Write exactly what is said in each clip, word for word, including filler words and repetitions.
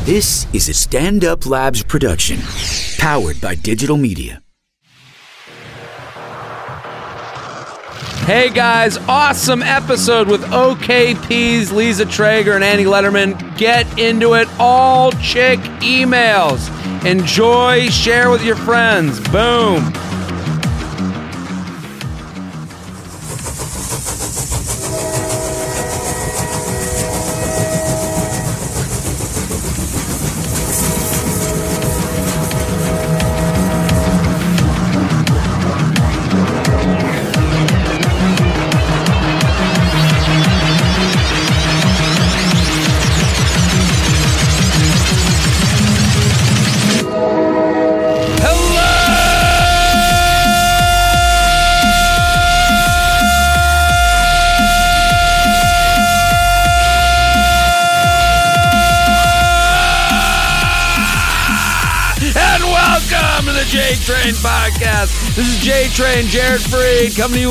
This is a Stand Up Labs production, powered by digital media. Hey guys, awesome episode with O K P's Lisa Traeger and Annie Letterman. Get into it, all chick emails. Enjoy, share with your friends. Boom. J-Train Podcast. This is J-Train, Jared Freed, coming to you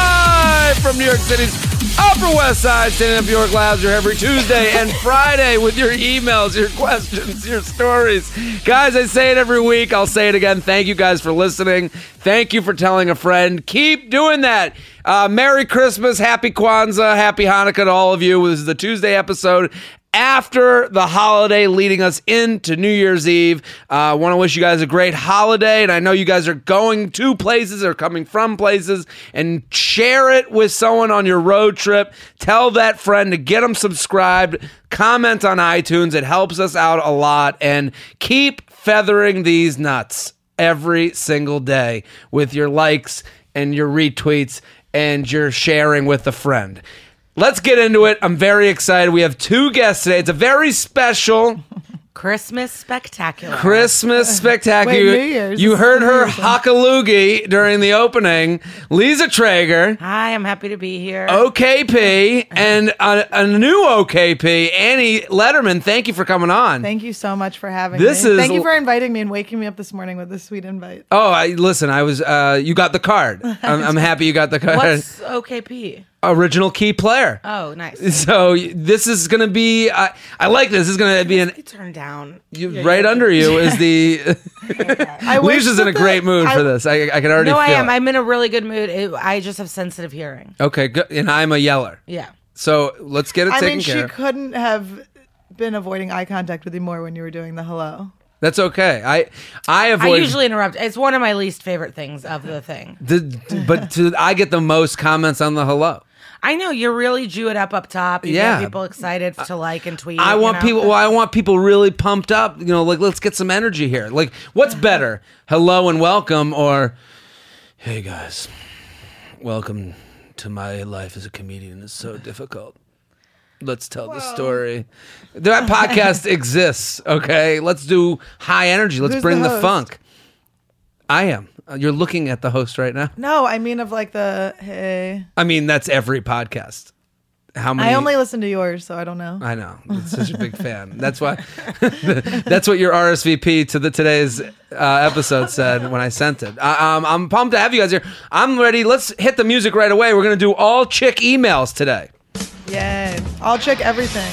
live from New York City's Upper West Side, Stand Up York Labs. You're every Tuesday and Friday with your emails, your questions, your stories. Guys, I say it every week. I'll say it again. Thank you guys for listening. Thank you for telling a friend. Keep doing that. Uh, Merry Christmas, Happy Kwanzaa, Happy Hanukkah to all of you. This is the Tuesday episode after the holiday, leading us into New Year's Eve. I uh, want to wish you guys a great holiday, and I know you guys are going to places or coming from places, and share it with someone on your road trip. Tell that friend to get them subscribed. Comment on iTunes. It helps us out a lot, and keep feathering these nuts every single day with your likes and your retweets and your sharing with a friend. Let's get into it. I'm very excited. We have two guests today. It's a very special Christmas spectacular. Christmas spectacular. Wait, New Year's. You heard her hockaloogie during the opening. Lisa Traeger. Hi, I'm happy to be here. O K P and a, a new O K P, Annie Letterman. Thank you for coming on. Thank you so much for having this me. Is Thank you for inviting me and waking me up this morning with this sweet invite. Oh, I, listen, I was. Uh, you got the card. I'm, I'm happy you got the card. What's O K P? Original key player. Oh, nice. So this is going to be, uh, I like this. This is going to be an... Turn down. You, yeah, right yeah. under you is the... I Lisa's in a the, great mood I, for this. I, I can already no, feel I am. it. I'm in a really good mood. It, I just have sensitive hearing. Okay, good. And I'm a yeller. Yeah. So let's get it I taken mean, care she couldn't have been avoiding eye contact with you more when you were doing the hello. That's okay. I I avoid... I usually interrupt. It's one of my least favorite things of the thing. The, but to, I get the most comments on the hello. I know, you really Jew it up up top. You yeah. get people excited to like and tweet. I want you know? people. Well, I want people really pumped up. You know, like let's get some energy here. Like, what's better, hello and welcome, or hey guys, welcome to my life as a comedian. It's so difficult. Let's tell Whoa. the story. That podcast exists. Okay, let's do high energy. Let's Who's bring the, the funk. I am. You're looking at the host right now. No, I mean of like the hey. I mean that's every podcast. How many? I only listen to yours, so I don't know. I know. I'm such a big fan. That's why. That's what your R S V P to the today's uh, episode said when I sent it. I, um, I'm pumped to have you guys here. I'm ready. Let's hit the music right away. We're gonna do all chick emails today. Yay! I'll check everything.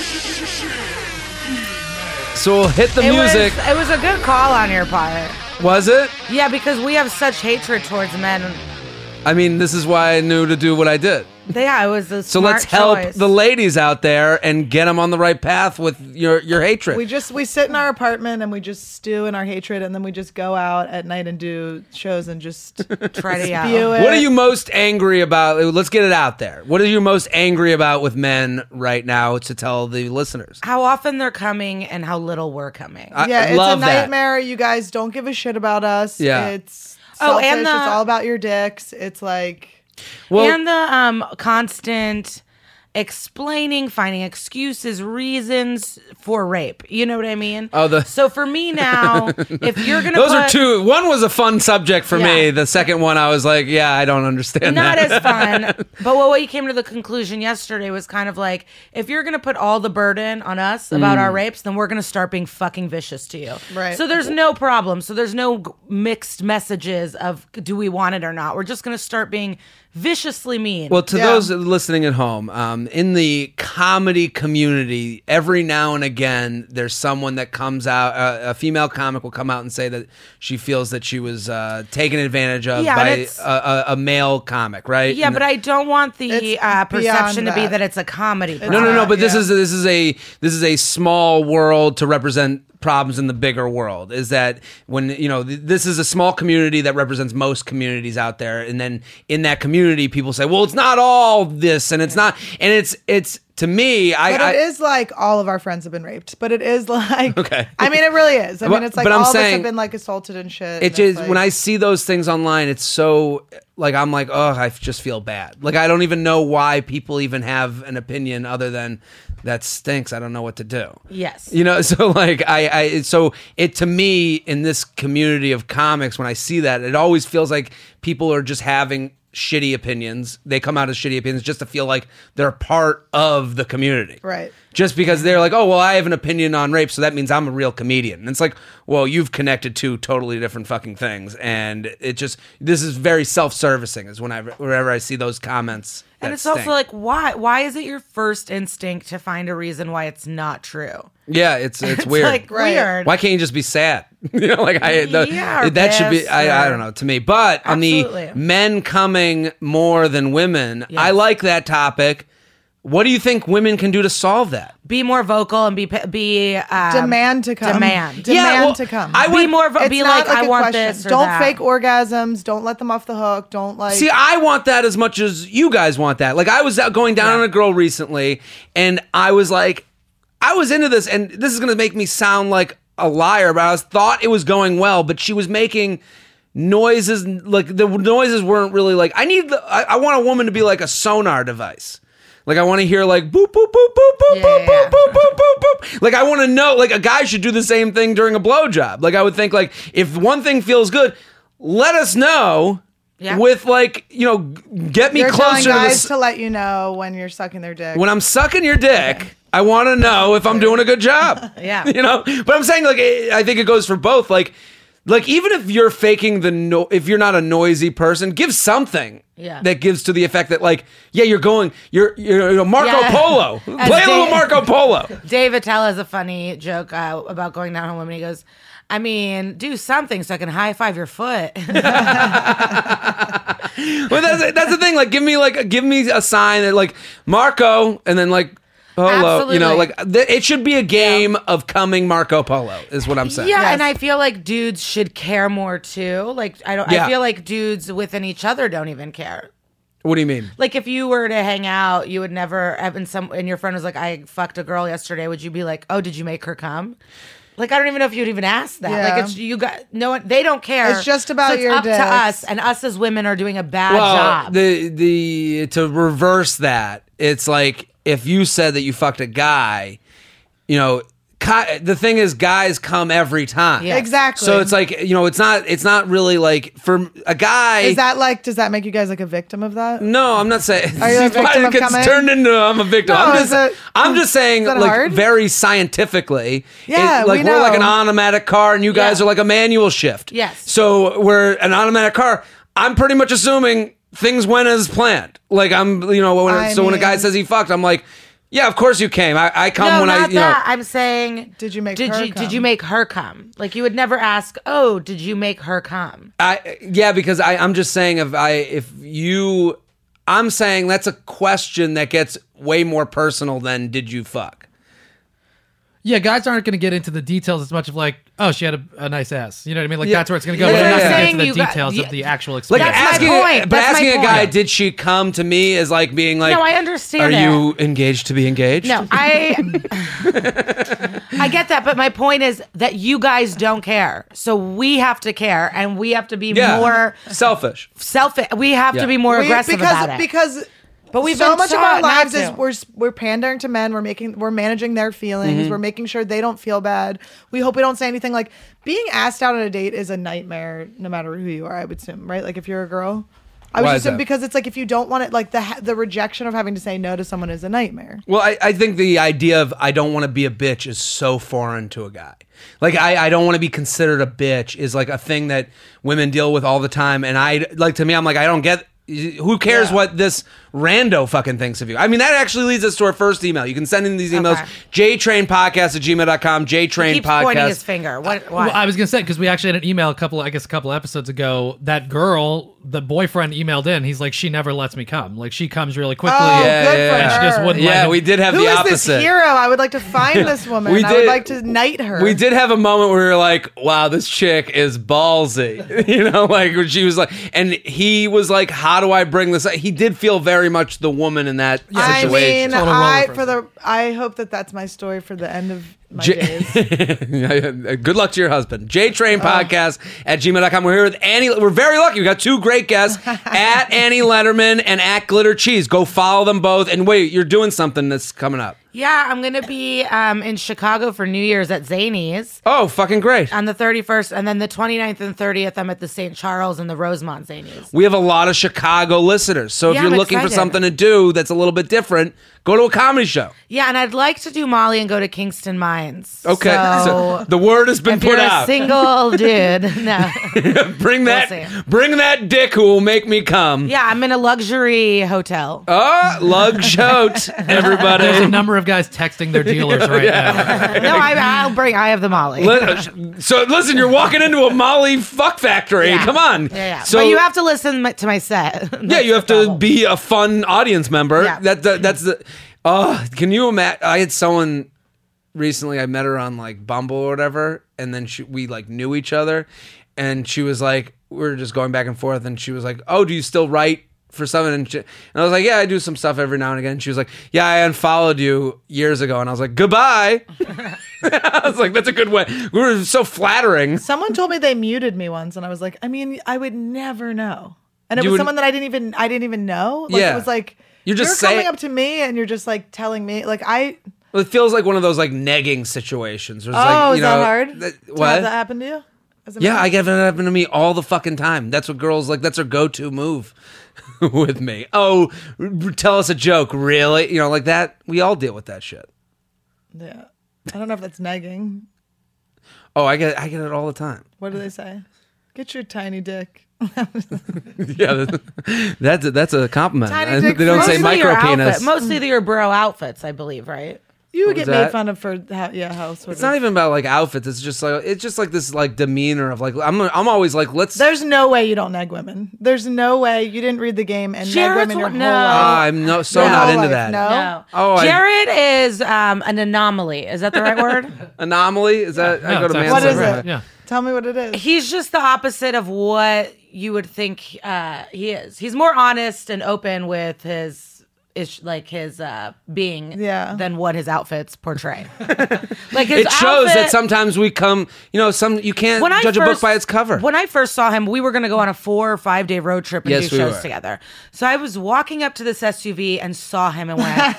So we'll hit the it music. Was, it was a good call on your part. Was it? Yeah, because we have such hatred towards men. I mean, this is why I knew to do what I did. Yeah, it was a So smart let's help choice. the ladies out there and get them on the right path with your, your hatred. We just we sit in our apartment and we just stew in our hatred, and then we just go out at night and do shows and just try to spew yeah. it. What are you most angry about? Let's get it out there. What are you most angry about with men right now to tell the listeners? How often they're coming and how little we're coming. I, yeah, I it's love a that. nightmare. You guys don't give a shit about us. Yeah. It's Oh, selfish. and the- It's all about your dicks. It's like... Well, and the um, constant explaining, finding excuses, reasons for rape. You know what I mean? Oh, the so for me now, if you're gonna those put, are two. One was a fun subject for Yeah. me. The second one, I was like, yeah, I don't understand. not that. as fun. But what we came to the conclusion yesterday was kind of like, if you're gonna put all the burden on us about Mm. our rapes, then we're gonna start being fucking vicious to you. Right. So there's no problem. So there's no g- mixed messages of do we want it or not. We're just gonna start being viciously mean. Well, to Yeah. those listening at home, um, um, in the comedy community, every now and again, there's someone that comes out, uh, a female comic will come out and say that she feels that she was uh, taken advantage of Yeah, by and a, it's- a, a male comic, right? Yeah, And but I don't want the It's uh, perception to beyond be that. that it's a comedy. No, no, no. not, But this yeah. is this is a this is a small world to represent problems in the bigger world. Is that when you know th- this is a small community that represents most communities out there, and then in that community, people say, "Well, it's not all this, and it's not," and it's it's to me, I. But I it is like all of our friends have been raped. But it is like, Okay. I mean, it really is. I But- mean, it's like but I'm all of us saying- have been like assaulted and shit. It and it's just like- when I see those things online, it's so like I'm like, oh, I just feel bad. Like I don't even know why people even have an opinion other than that stinks. I don't know what to do. Yes. You know, so like I, I so it to me in this community of comics, when I see that, it always feels like people are just having shitty opinions. They come out as shitty opinions just to feel like they're part of the community. Right. Just because they're like, oh, well, I have an opinion on rape, so that means I'm a real comedian. And it's like, well, you've connected two totally different fucking things. And it just, this is very self-servicing is when I, whenever I see those comments. And that it's also stink. like, why? Why is it your first instinct to find a reason why it's not true? yeah, it's, it's, It's weird. like Right. weird. Why can't you just be sad? you know, like I, the, Yeah, or that should be, pissed I, I or- don't know, to me. But on the Absolutely. men coming more than women, I Yes. like that topic. What do you think women can do to solve that? Be more vocal and be be um, demand to come. Demand. Demand Yeah, well, to come. I be would- more. Vo- It's be not like, I a want question. this. Or Don't that. fake orgasms. Don't let them off the hook. Don't like. See, I want that as much as you guys want that. Like, I was out going down on a girl recently, and I was like, I was into this, and this is going to make me sound like a liar, but I was, thought it was going well, but she was making noises, like, the noises weren't really like, I need, the, I, I want a woman to be like a sonar device. Like, I want to hear, like, boop, boop, boop, boop, boop, Yeah, boop, yeah, boop, yeah. boop, boop, boop, boop. Like, I want to know, like, a guy should do the same thing during a blowjob. Like, I would think, like, if one thing feels good, let us know. Yeah. With like, you know, get me You're telling closer to guys this. to let you know when you're sucking their dick. When I'm sucking your dick, I want to know if I'm doing a good job. Yeah. You know, but I'm saying like I think it goes for both. Like, like even if you're faking the no, if you're not a noisy person, give something. Yeah. That gives to the effect that like, yeah, you're going, you're, you're, you know, Marco Yeah. Polo. As Play a little Dave- Marco Polo. Dave Attell has a funny joke uh, about going down on women. He goes, I mean, do something so I can high five your foot. Well, that's that's the thing. Like, give me like give me a sign that like Marco, and then like Polo. You know, Absolutely. like th- it should be a game of coming Marco Polo. Is what I'm saying. Yeah, Yes. and I feel like dudes should care more too. Like I don't. Yeah. I feel like dudes within each other don't even care. What do you mean? Like if you were to hang out, you would never. And some and your friend was like, "I fucked a girl yesterday." Would you be like, "Oh, did you make her come?" Like I don't even know if you'd even ask that. Yeah. Like it's you got no one. They don't care. It's just about so it's your up dicks. to us, and us as women are doing a bad Well, job. the the to reverse that, it's like if you said that you fucked a guy, you know, ki- the thing is, guys come every time. Yeah. Exactly. So it's like you know, it's not it's not really like for a guy. Is that like? Does that make you guys like a victim of that? No, I'm not saying. Are you a victim of It's coming? turned into I'm a victim. No, I'm is just, it- I'm just saying, is that like hard? very scientifically. Yeah, it- like we are like an know. automatic car, and you guys Yeah. are like a manual shift. Yes. So we're an automatic car. I'm pretty much assuming things went as planned. Like I'm, you know, when I so when a guy mean- says he fucked, I'm like, yeah, of course you came. I, I come no, when not I, you that. know. I'm saying, Did you make did her you come? did you make her come? Like you would never ask, oh, did you make her come? I yeah, because I, I'm just saying if I if you I'm saying that's a question that gets way more personal than did you fuck. Yeah, guys aren't going to get into the details as much of like, oh, she had a, a nice ass. You know what I mean? Like Yeah. that's where it's going to go. Yeah, But they're yeah, not yeah. going to Saying get you into the got- details yeah. of the actual Like experience. That's my asking, point. but That's my asking a guy, point. did she come to me is like being like, No, I understand Are it. you engaged to be engaged? No, I I get that, but my point is that you guys don't care. So we have to care and we have to be Yeah. more Selfish. selfish. We have Yeah. to be more We- aggressive because about it. because But we've so been much of taught our not lives to. is we're we're pandering to men. We're making we're managing their feelings. Mm-hmm. We're making sure they don't feel bad. We hope we don't say anything. Like being asked out on a date is a nightmare, no matter who you are. I would assume, right? Like if you're a girl, I would Why is assume that? because it's like if you don't want it, like the ha- the rejection of having to say no to someone is a nightmare. Well, I, I think the idea of I don't want to be a bitch is so foreign to a guy. Like I, I don't want to be considered a bitch is like a thing that women deal with all the time. And I like to me, I'm like, I don't get who cares Yeah. what this rando fucking thinks of you. I mean, that actually leads us to our first email. You can send in these emails, Okay. jtrainpodcast at gmail dot com, He keeps pointing his jtrainpodcast. finger. What? Why? Well, I was gonna say because we actually had an email a couple, I guess, a couple episodes ago. That girl, the boyfriend, emailed in. He's like, she never lets me come. Like she comes really quickly. Oh, Yeah, good yeah, for yeah. her. She just wouldn't let Yeah, him- we did have Who the is opposite. this hero? I would like to find this woman. We I would did- like to knight her. We did have a moment where we were like, wow, this chick is ballsy. You know, like when she was like, and he was like, how do I bring this up? He did feel very much the woman in that I situation. mean, Total roller I coaster. for the I hope that that's my story for the end of my J- days. Good luck to your husband. JTrainPodcast at gmail dot com. We're here with Annie. We're very lucky. We got two great guests at Annie Letterman and at Glitter Cheese. Go follow them both. And wait, you're doing something that's coming up. Yeah, I'm gonna be um, in Chicago for New Year's at Zanies Oh, fucking great. on the thirty-first, and then the twenty-ninth and thirtieth, I'm at the Saint Charles and the Rosemont Zanies. We have a lot of Chicago listeners. So if Yeah, you're I'm looking for excited. something to do that's a little bit different, go to a comedy show. Yeah, and I'd like to do Molly and go to Kingston Mines. Okay. So, So the word has been if put you're out. a single dude, no. bring that see. bring that dick who will make me come. Yeah, I'm in a luxury hotel. Oh, lug shout, everybody. There's a number of guys texting their dealers right now. No, I, I'll bring. I have the Molly. Li- So listen, you're walking into a Molly fuck factory. Yeah. Come on. Yeah, yeah. So but you have to listen m- to my set. yeah, you have to be a fun audience member. Yeah. That, that that's the. Oh, can you imagine? I had someone recently. I met her on like Bumble or whatever, and then she, we like knew each other, and she was like, we were just going back and forth, and she was like, "Oh, do you still write for something?" And, she, and I was like, "Yeah, I do some stuff every now and again." She was like, "Yeah, I unfollowed you years ago," and I was like, "Goodbye." I was like, "That's a good way." We were so flattering. Someone told me they muted me once, and I was like, I mean, I would never know. And it You was would- someone that I didn't even I didn't even know. Like, Yeah. it was like You're just you're coming saying- up to me and you're just like telling me like I. Well, it feels like one of those like negging situations. Where it's Oh, like, is you that know, hard? that- To what? have that happen to you? As a Yeah, man? I get it happen to me all the fucking time. That's what girls like. That's their go-to move with me. Oh, r- r- tell us a joke, really? You know, like that. We all deal with that shit. Yeah. I don't know if that's negging. Oh, I get, I get it all the time. What do they say? Get your tiny dick. Yeah, that's a, that's a compliment. Tiny I- dick they don't say Mostly your micro penis. outfit- Mostly your bro outfits, I believe, right? You would was get that? made fun of for how, yeah how sort It's of. not even about like outfits. It's just like it's just like this like demeanor of like I'm I'm always like let's. There's no way you don't neg women. There's no way you didn't read the game and neg Jared's women your one- whole no. life. Ah, I'm no so Your not whole into life, that. No. No. Oh, I- Jared is um, an anomaly. Is that the right word? Anomaly is that I No, go to it's Manson. What is absolutely it? right. Yeah. Tell me what it is. He's just the opposite of what you would think uh, he is. He's more honest and open with his is like his uh, being Yeah. than what his outfits portray. Like his It shows that outfit- sometimes we come, you know, some you can't when I judge a first, book by its cover. When I first saw him, we were going to go on a four or five day road trip and Yes, do we shows were. together. So I was walking up to this S U V and saw him and went,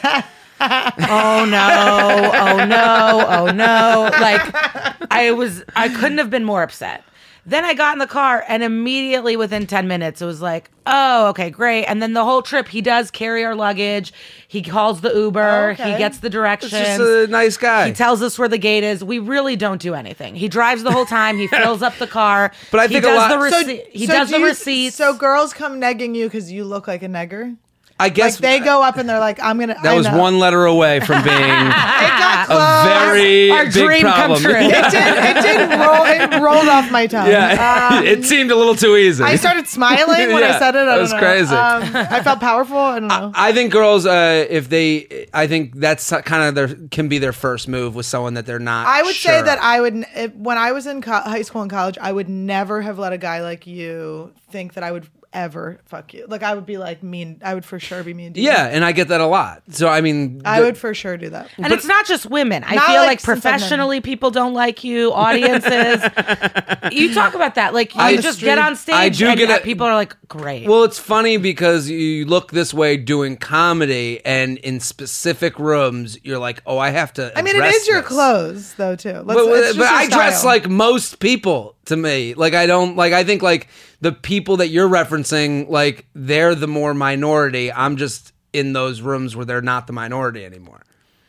"Oh no! Oh no! Oh no!" Like I was, I couldn't have been more upset. Then I got in the car and immediately within ten minutes, it was like, oh, okay, great. And then the whole trip, he does carry our luggage. He calls the Uber. Okay. He gets the directions. It's just a nice guy. He tells us where the gate is. We really don't do anything. He drives the whole time. He fills up the car. But I he think a does lot- the So- rece- he so does do the you- receipts. So girls come negging you because you look like a negger. I guess Like they go up and they're like, "I'm gonna." that I was know. one letter away from being It got a close. very Our big dream come problem. true. It did. It did roll. It rolled off my tongue. Yeah, it seemed a little too easy. I started smiling when Yeah, I said it. I that don't was know. crazy. Um, I felt powerful. I don't know. I think girls, uh, if they, I think that's kind of their can be their first move with someone that they're not. I would sure say of. that I would, if, when I was in co- high school and college, I would never have let a guy like you think that I would ever fuck you. Like I would be like mean. I would for sure be mean to you. Yeah, and I get that a lot. So I mean, I the- would for sure do that. and it's not just women. I Not feel like like, since I've known professionally people don't like you. Audiences. You talk about that. Like you I- just street. get on stage I do and get uh, a- people are like, great. Well, it's funny because you look this way doing comedy, and in specific rooms, you're like, oh, I have to. I mean, it address is your this. clothes though too. Let's, But, it's just but your I dress style. like most people to me. Like I don't like. I think like the people that you're referencing, like they're the more minority. I'm just in those rooms where they're not the minority anymore.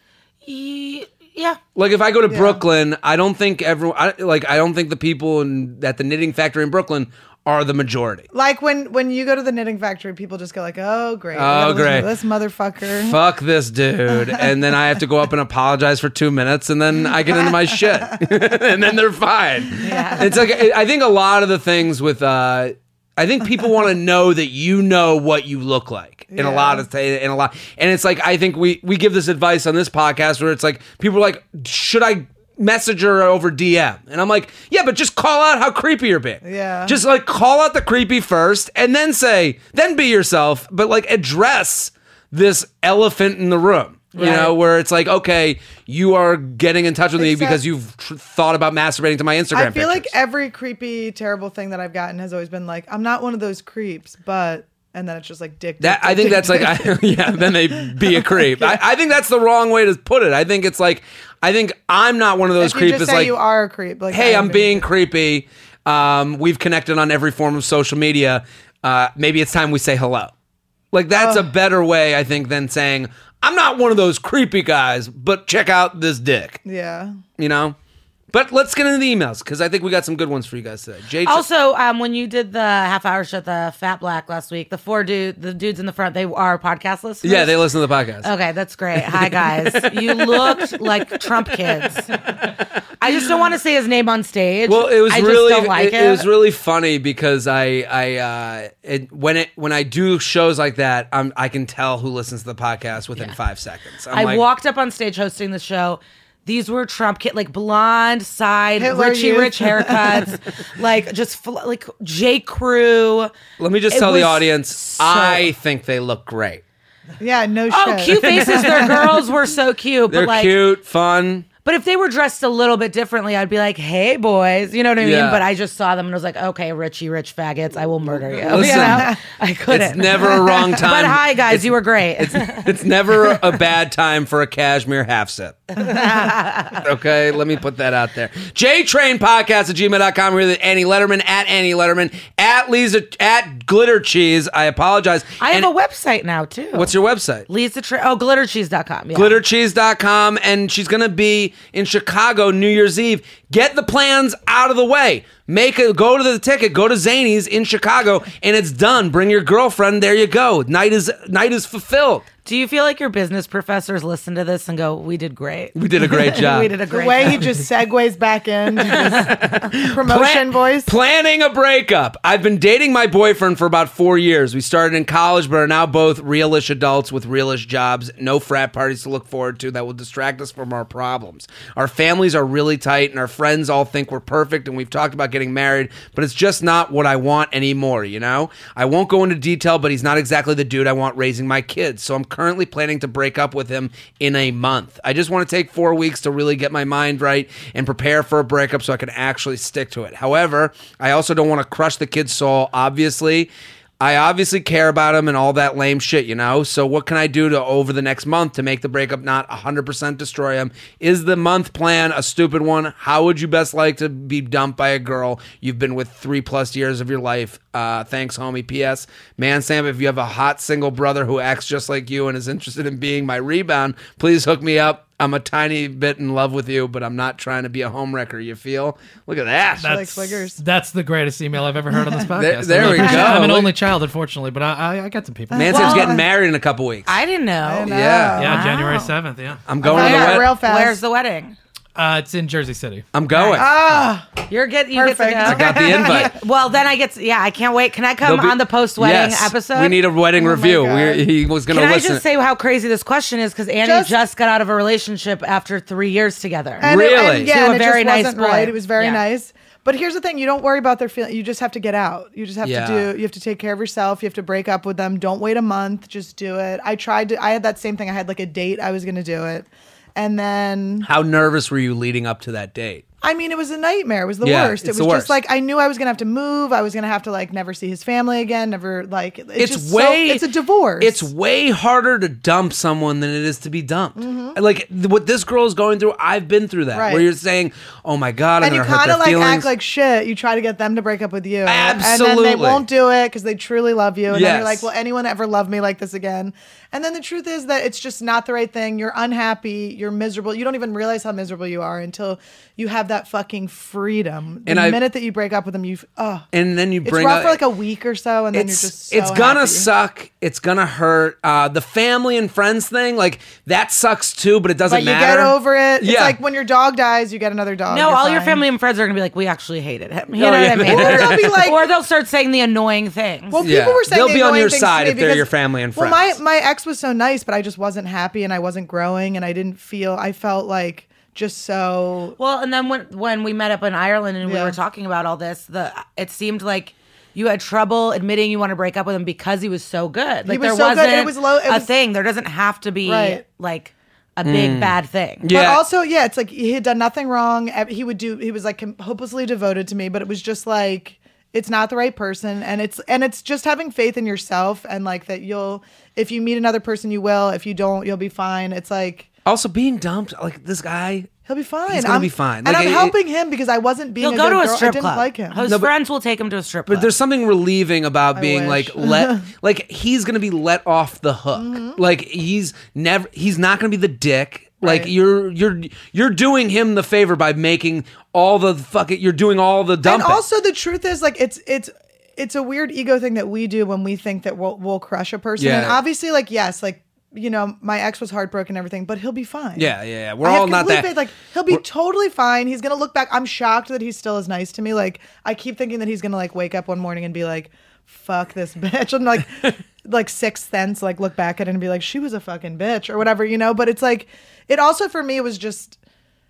Ye- yeah. Like if I go to Brooklyn, I don't think everyone. I, like I don't think the people in, at the Knitting Factory in Brooklyn are the majority. Like when when you go to the knitting factory, people just go like, "Oh great, we Oh, gotta listen great. to this motherfucker." Fuck this dude. And then I have to go up and apologize for two minutes and then I get into my shit. And then they're fine. Yeah. It's like, I think a lot of the things with, uh, I think people want to know that you know what you look like in a Yeah. lot of in a lot. And it's like, I think we, we give this advice on this podcast where it's like, people are like, should I message her over D M? And I'm like, yeah, but just call out how creepy you're being. Yeah. Just like call out the creepy first and then say, then be yourself, but like address this elephant in the room. You Right. know, where it's like, okay, you are getting in touch with me Except- because you've tr- thought about masturbating to my Instagram I feel like pictures. every creepy, terrible thing that I've gotten has always been like, "I'm not one of those creeps," but and then it's just like dick. That dick, I think dick, that's dick, like, dick. I, yeah. Then they be a creep. I, I think that's the wrong way to put it. I think it's like, I think I'm not one of those If you creeps. just It's say like, you are a creep, like, hey, I I'm am being creepy. Um, we've connected on every form of social media. Uh, maybe it's time we say hello. Like that's a better way, I think, than saying I'm not one of those creepy guys, but check out this dick. Yeah. You know. But let's get into the emails because I think we got some good ones for you guys today. Jay, Also, um, when you did the half hour show at the Fat Black last week, the four dude, the dudes in the front, they are podcast listeners. yeah, they listen to the podcast. Okay, that's great. Hi guys, you looked like Trump kids. I just don't want to say his name on stage. Well, it was I really just don't like it, it. it was really funny because I I uh, it, when it when I do shows like that, I'm, I can tell who listens to the podcast within five seconds. I'm I like, walked up on stage hosting the show. These were Trump kid, like blonde side, Hitler Richie youth. Rich haircuts, like just fl- like J. Crew. Let me just It tell the was audience, so- I think they look great. Yeah. No Oh, shit. cute faces. Their girls were so cute. They're but like, cute, fun. But if they were dressed a little bit differently, I'd be like, "Hey, boys," you know what I mean? Yeah. But I just saw them and was like, "Okay, Richie Rich faggots, I will murder you." Listen, you know? I couldn't. It's never a wrong time. But hi, guys, you were great. It's never a bad time for a cashmere half sip. Okay, let me put that out there. JTrain Podcast at gmail dot com. We're with Annie Letterman, at Annie Letterman, at Lisa, at Glitter Cheese. I apologize. I have And a website now too. What's your website? Lisa? Tra- oh, glitter cheese dot com. Yeah. glitter cheese dot com, and she's going to be in Chicago New Year's Eve. Get the plans out of the way. Make a go to the ticket. Go to Zany's in Chicago, and it's done. Bring your girlfriend. There you go. Night is night is fulfilled. Do you feel like your business professors listen to this and go, "We did great. We did a great job. we did a The great way job." he just segues back into his promotion Plan- voice. Planning a breakup. I've been dating my boyfriend for about four years. We started in college, but are now both realish adults with realish jobs. No frat parties to look forward to that will distract us from our problems. Our families are really tight, and our friends all think we're perfect, and we've talked about getting married, but it's just not what I want anymore, you know? I won't go into detail, but he's not exactly the dude I want raising my kids, so I'm currently planning to break up with him in a month. I just want to take four weeks to really get my mind right and prepare for a breakup so I can actually stick to it. However, I also don't want to crush the kid's soul, obviously. I obviously care about him and all that lame shit, you know? So what can I do to over the next month to make the breakup not one hundred percent destroy him? Is the month plan a stupid one? How would you best like to be dumped by a girl you've been with three plus years of your life? Uh, thanks, homie. P S. Man, Sam, if you have a hot single brother who acts just like you and is interested in being my rebound, please hook me up. I'm a tiny bit in love with you, but I'm not trying to be a homewrecker. You feel? Look at that. Like fliggers. That's the greatest email I've ever heard on this podcast. There- I there really we appreciate it. go. I'm an Look- only child, unfortunately, but I, I, I got some people. Man, Well, Sam's getting married in a couple weeks. I didn't know. I know. Yeah. yeah, Wow. January seventh. Yeah, I'm going to I the got wed- real fast. Where's the wedding? uh, it's in Jersey City. I'm going. Ah, You're get you Perfect. get to go. Got the invite. Well, then I get to, yeah. I can't wait. Can I come There'll be- on the post wedding Yes. episode? We need a wedding Oh my review. God. We, he was going to Can I listen. just say how crazy this question is? Because Annie Just- just, got out of a relationship after three years together. and it- Really? and yeah, To and a it very just nice wasn't boy. right. It was very Yeah. nice. But here's the thing: you don't worry about their feelings. You just have to get out. You just have Yeah. to do. You have to take care of yourself. You have to break up with them. Don't wait a month. Just do it. I tried to. I had that same thing. I had like a date. I was going to do it, and then How nervous were you leading up to that date? I mean, it was a nightmare. It was the Yeah, worst. It it's was the just worst. like I knew I was gonna have to move. I was gonna have to like never see his family again. Never like. It's, It's just way. So, it's a divorce. It's way harder to dump someone than it is to be dumped. Like th- what this girl is going through, I've been through that. Mm-hmm. Right. Where you're saying, "Oh my god, I'm and you gonna hurt kind their of like feelings." act like shit. You try to get them to break up with you, and then Absolutely. they won't do it because they truly love you. And then Yes. you're like, "Will anyone ever love me like this again?" And then the truth is that it's just not the right thing. You're unhappy. You're miserable. You don't even realize how miserable you are until you have that that fucking freedom. The And I- minute that you break up with them, you oh, And then you it's bring rough up for like a week or so, and then you're it's, just so it's gonna happy. suck. It's gonna hurt. Uh, the family and friends thing, like that sucks too, but it doesn't But you matter. get over it. It's Yeah. like when your dog dies, you get another dog. No, You're all your fine. family and friends are gonna be like, we actually hated him. You Oh, know yeah. what I mean? Or they'll be like- or they'll start saying the annoying things. Well, Yeah. people were saying They'll the be on annoying your things side to me if they're because- your family and Well, my friends. my ex was so nice, but I just wasn't happy and I wasn't growing and I didn't feel. I felt like just so. Well, and then when when we met up in Ireland and we Yeah. were talking about all this, the it seemed like you had trouble admitting you want to break up with him because he was so good. Like was there so good, wasn't it was low- it a was- thing. There doesn't have to be Right. like a big bad thing. Yeah. But also, yeah, it's like he had done nothing wrong. Ev- He would do. He was like com- hopelessly devoted to me, but it was just like it's not the right person, and it's and it's just having faith in yourself and like that you'll if you meet another person you will. If you don't, you'll be fine. It's like. Also, being dumped, like this guy. He'll be fine. He's gonna I'm- be fine. And Like, I'm it- helping him because I wasn't being He'll a go good to a girl. strip I didn't club. like him. His No, but- friends will take him to a strip club. But there's something relieving about being wish. like let like he's gonna be let off the hook. Mm-hmm. Like he's never he's not gonna be the dick. Like Right. you're you're you're doing him the favor by making all the fucking you're doing all the dumping. And also, the truth is, like, it's it's it's a weird ego thing that we do when we think that we'll we'll crush a person. Yeah. And obviously, like, yes, like you know, my ex was heartbroken and everything, but he'll be fine. Yeah, yeah, yeah. We're I have all not complete that. faith, like he'll be totally fine. He's gonna look back. I'm shocked that he still is nice to me. Like I keep thinking that he's gonna like wake up one morning and be like, "Fuck this bitch," and like, like Sixth Sense, like look back at it and be like, "She was a fucking bitch" or whatever, you know. But it's like, it also for me was just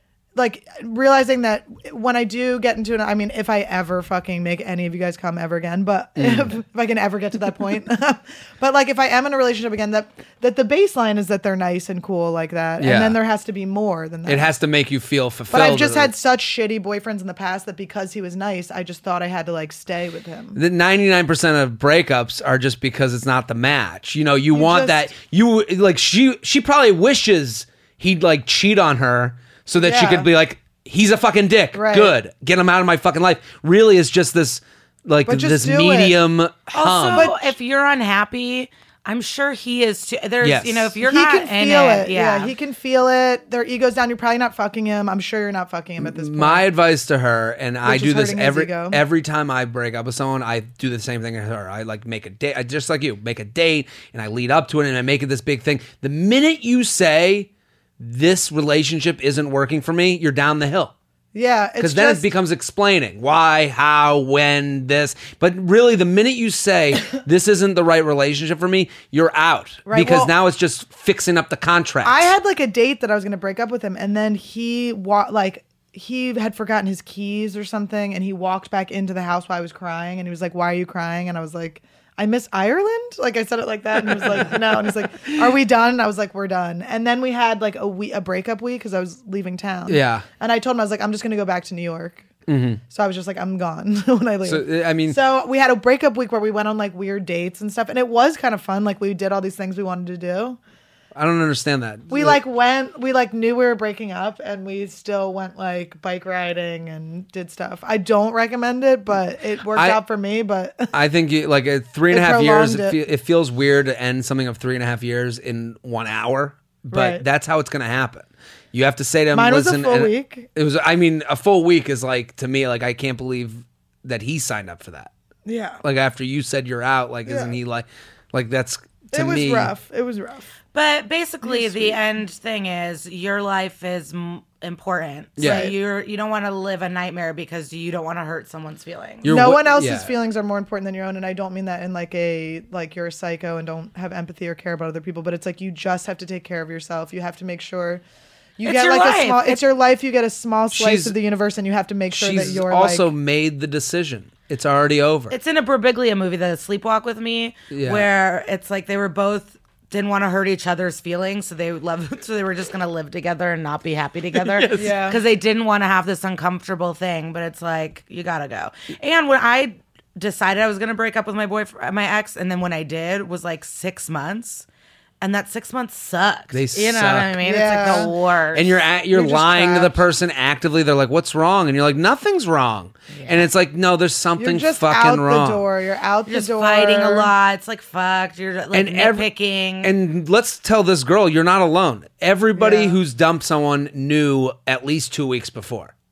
like realizing that when I do get into it, I mean, if I ever fucking make any of you guys come ever again, but if, if I can ever get to that point, but like if I am in a relationship again, that that the baseline is that they're nice and cool like that, Yeah. and then there has to be more than that. It has to make you feel fulfilled. But I've just or- had such shitty boyfriends in the past that because he was nice, I just thought I had to like stay with him. the ninety-nine percent of breakups are just because it's not the match. You know, you, want just- that you like she she probably wishes he'd like cheat on her so that she Yeah. could be like he's a fucking dick. Right. Good. Get him out of my fucking life. Really is just this like But just this do it. medium also, hum. if you're unhappy, I'm sure he is too. There's, Yes. you know, if you're he not can in feel it, it. yeah. he can feel it. Their ego's down. You're probably not fucking him. I'm sure you're not fucking him at this point. My advice to her, and I Which do is this hurting his every ego. every time I break up with someone, I do the same thing as her. I like make a date, I, just like you, make a date, and I lead up to it, and I make it this big thing. The minute you say this relationship isn't working for me, you're down the hill. yeah, it's Because then just, it becomes explaining why, how, when, this. But really, the minute you say this isn't the right relationship for me, you're out. Right, Because well- now it's just fixing up the contract. I had like a date that I was going to break up with him, and then he wa- like he had forgotten his keys or something, and he walked back into the house while I was crying, and he was like, "Why are you crying?" And I was like, "I miss Ireland." Like I said it like that, and he was like, "No," and he's like, "Are we done?" And I was like, "We're done." And then we had like a week, a breakup week because I was leaving town. Yeah. and I told him I was like, "I'm just going to go back to New York." Mm-hmm. So I was just like, "I'm gone" when I leave. So, I mean, So we had a breakup week where we went on like weird dates and stuff, and it was kind of fun. Like we did all these things we wanted to do. I don't understand that. We like went, we like knew we were breaking up, and we still went like bike riding and did stuff. I don't recommend it, but it worked I- out for me. But I think you, like a three and a It half years, it, prolonged fe- it. it feels weird to end something of three and a half years in one hour, but Right. that's how it's going to happen. You have to say to him, Mine was a listen, full and week. It was, I mean, a full week is like, to me, like, I can't believe that he signed up for that. yeah, Like, after you said you're out, like, isn't Yeah. he like, like, that's, to it was me. rough. It was rough. But basically, the end thing is your life is m- important. Yeah. So you're you don't want to live a nightmare because you don't want to hurt someone's feelings. You're no wa- one else's yeah. feelings are more important than your own, and I don't mean that in like a like you're a psycho and don't have empathy or care about other people. But it's like you just have to take care of yourself. You have to make sure. You It's get your like a life. small. It's your life. You get a small slice She's- of the universe, and you have to make sure that She's you're also like. made the decision. It's already over. It's in a Birbiglia movie, the Sleepwalk with Me, Yeah. where it's like they were both didn't want to hurt each other's feelings, so they would love, so they were just gonna live together and not be happy together. Yeah. because they didn't want to have this uncomfortable thing. But it's like you gotta go. And when I decided I was gonna break up with my boyfriend, my ex, and then when I did was like six months. And that six months sucked. They you know what I suck. mean? It's Yeah. like the worst. and you're at, you're You're just lying to the trapped. person actively. They're like, "What's wrong?" And you're like, "Nothing's wrong." And it's like, "No, there's something You're just fucking out wrong." the door. You're out You're the just door. fighting a lot. It's like fucked. You're like And ev- nitpicking. And let's tell this girl, you're not alone. Everybody Yeah. who's dumped someone knew at least two weeks before.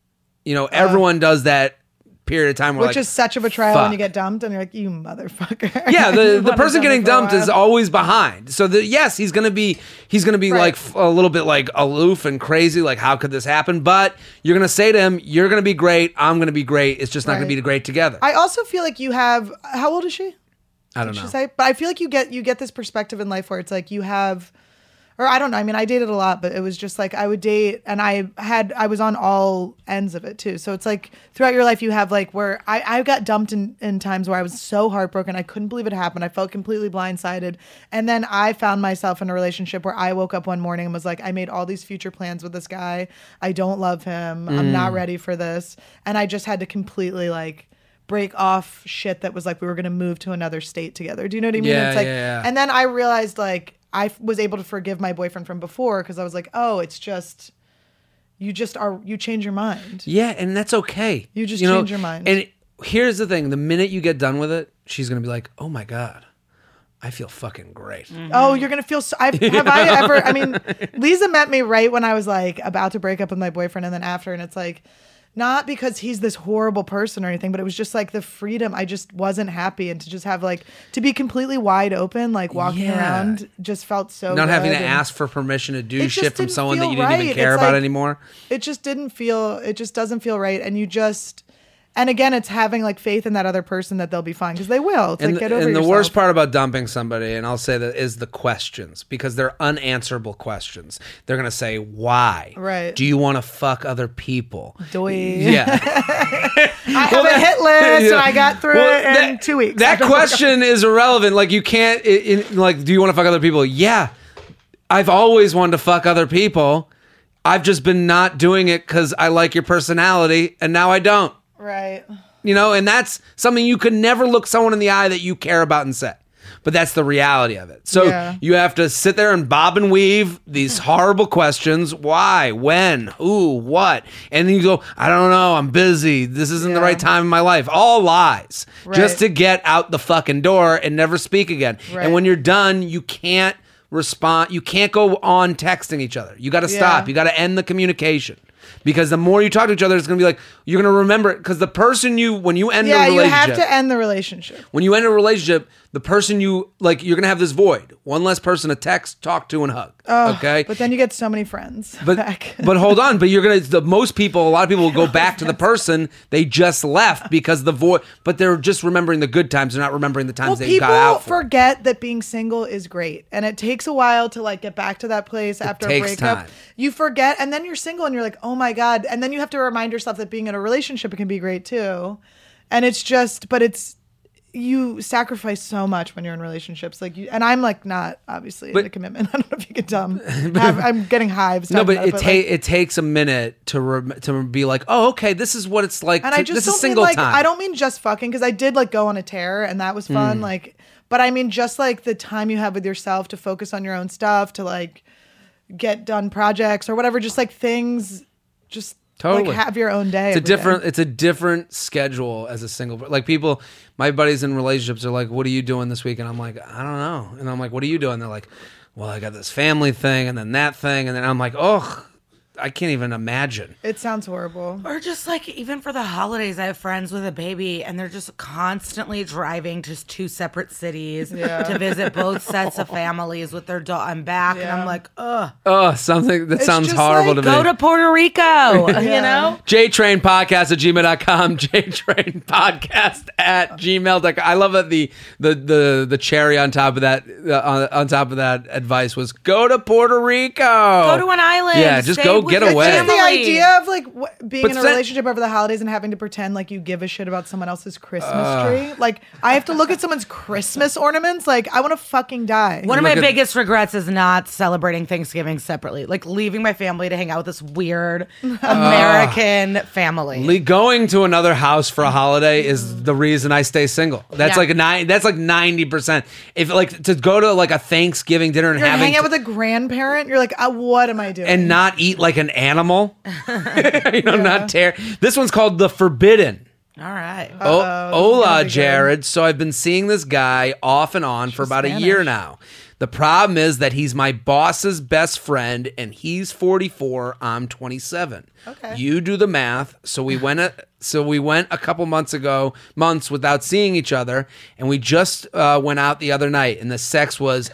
You know, everyone does that period of time where Which like, is such a betrayal fuck. when you get dumped and you're like, you motherfucker. Yeah, You the, the wanna person dump getting me for a dumped is while. always behind. So the, yes, he's gonna be he's gonna be Right. like f- a little bit like aloof and crazy. Like, how could this happen? But you're gonna say to him, "You're gonna be great. I'm gonna be great. It's just not gonna Right. be great together." I also feel like you have, how old is she? I don't Did know. she say? But I feel like you get you get this perspective in life where it's like you have, or I don't know. I mean, I dated a lot, but it was just like I would date, and I had I was on all ends of it too. So it's like throughout your life, you have like where I I got dumped in in times where I was so heartbroken, I couldn't believe it happened. I felt completely blindsided, and then I found myself in a relationship where I woke up one morning and was like, I made all these future plans with this guy. I don't love him. I'm not Mm. ready for this, and I just had to completely like break off shit that was like we were going to move to another state together. Do you know what I mean? Yeah, it's like, yeah, yeah. and then I realized like I f- was able to forgive my boyfriend from before because I was like, oh, it's just you just are you change your mind. Yeah, and that's okay. You just know? change your mind. And here's the thing: the minute you get done with it, she's gonna be like, "Oh my god, I feel fucking great." Oh, you're gonna feel so. I've, have I ever? I mean, Lisa met me right when I was like about to break up with my boyfriend, and then after, and it's like. Not because he's this horrible person or anything, but it was just like the freedom. I just wasn't happy, and to just have like to be completely wide open, like walking Yeah. around, just felt so. Not having good, to and ask for permission to do It just shit from didn't someone that feel you didn't even right. care It's about like- anymore. It just didn't feel. It just doesn't feel right, and you just. And again, it's having like faith in that other person that they'll be fine because they will. It's And, like the, get over and the yourself. worst part about dumping somebody, and I'll say that, is the questions, because they're unanswerable questions. They're gonna say, "Why? Right. Do you want to fuck other people?" Doi. Yeah. I have a hit list, and I got through Well, it in that- two weeks. That question is irrelevant. Like, you can't, it, it- like, do you want to fuck other people? Yeah. I've always wanted to fuck other people. I've just been not doing it because I like your personality, and now I don't. Right. You know, and that's something you could never look someone in the eye that you care about and say. But that's the reality of it. So Yeah. you have to sit there and bob and weave these horrible questions. Why? When? Who? What? And then you go, I don't know. I'm busy. This isn't the Yeah. right time in my life. All lies. Right. Just to get out the fucking door and never speak again. Right. And when you're done, you can't respond. You can't go on texting each other. You got to Yeah. stop. You got to end the communication. Because the more you talk to each other, it's going to be like, you're going to remember it. Because the person you, when you end Yeah, a you relationship, have to end the relationship. when you end a relationship, the person you, like, you're going to have this void. One less person to text, talk to, and hug. okay? But then you get so many friends But, back. but hold on. But you're going to, the most people, a lot of people will go back to the person they just left because the void, but they're just remembering the good times. They're not remembering the times well, they people got out for. forget that being single is great, and it takes a while to like get back to that place after a takes breakup. time. You forget, and then you're single, and you're like, oh my god, and then you have to remind yourself that being in a relationship it can be great too, and it's just, but it's you sacrifice so much when you're in relationships, like you, and I'm like not obviously But- in a commitment. I don't know if you can tell. I'm, have- I'm getting hives. No, talking but about it, but, ta- like, it takes a minute to rem- to be like, oh, okay, this is what it's like. And to, I just this don't is single mean like time. I don't mean just fucking because I did like go on a tear and that was fun. Mm. Like, but I mean just like the time you have with yourself to focus on your own stuff, to like get done projects or whatever. Just like things, just Totally. like have your own day. It's a every day. different. It's a different schedule as a single. Like people, my buddies in relationships are like, "What are you doing this week?" And I'm like, "I don't know." And I'm like, "What are you doing?" They're like, "Well, I got this family thing, and then that thing, and then I'm like, oh, I can't even imagine." It sounds horrible. Or just like even for the holidays, I have friends with a baby and they're just constantly driving to two separate cities Yeah. to visit both sets of families with their dog. I'm back and Yeah. I'm like, ugh, Oh, something that It's sounds just horrible like, to go me. to Puerto Rico, you Yeah. know? JTrain Podcast at gmail dot com. JTrain Podcast at gmail dot com. I love that the the the the cherry on top of that uh, on, on top of that advice was go to Puerto Rico. Go to an island. Yeah, just stay go with get your away. Just family. the idea of like wh- being But in a that- relationship over the holidays and having to pretend like you give a shit about someone else's Christmas tree. Like I have to look at someone's Christmas ornaments. Like I want to fucking die. One of my Look at- biggest regrets is not celebrating Thanksgiving separately, like leaving my family to hang out with this weird American family. Le- Going to another house for a holiday is the reason I stay single. That's Yeah. like a nine. That's like ninety percent. If like to go to like a Thanksgiving dinner and You're having hanging out to- with a grandparent. You're like, uh, what am I doing? and not eat like an animal, you know, not tear. This one's called The Forbidden. All right. Oh, Uh-oh, this is gonna hola, be good. Jared. So I've been seeing this guy off and on for about a Spanish. year now. The problem is that he's my boss's best friend, and he's forty-four. I'm twenty-seven. Okay. You do the math. So we went. A, so we went a couple months ago, months without seeing each other, and we just uh, went out the other night, and the sex was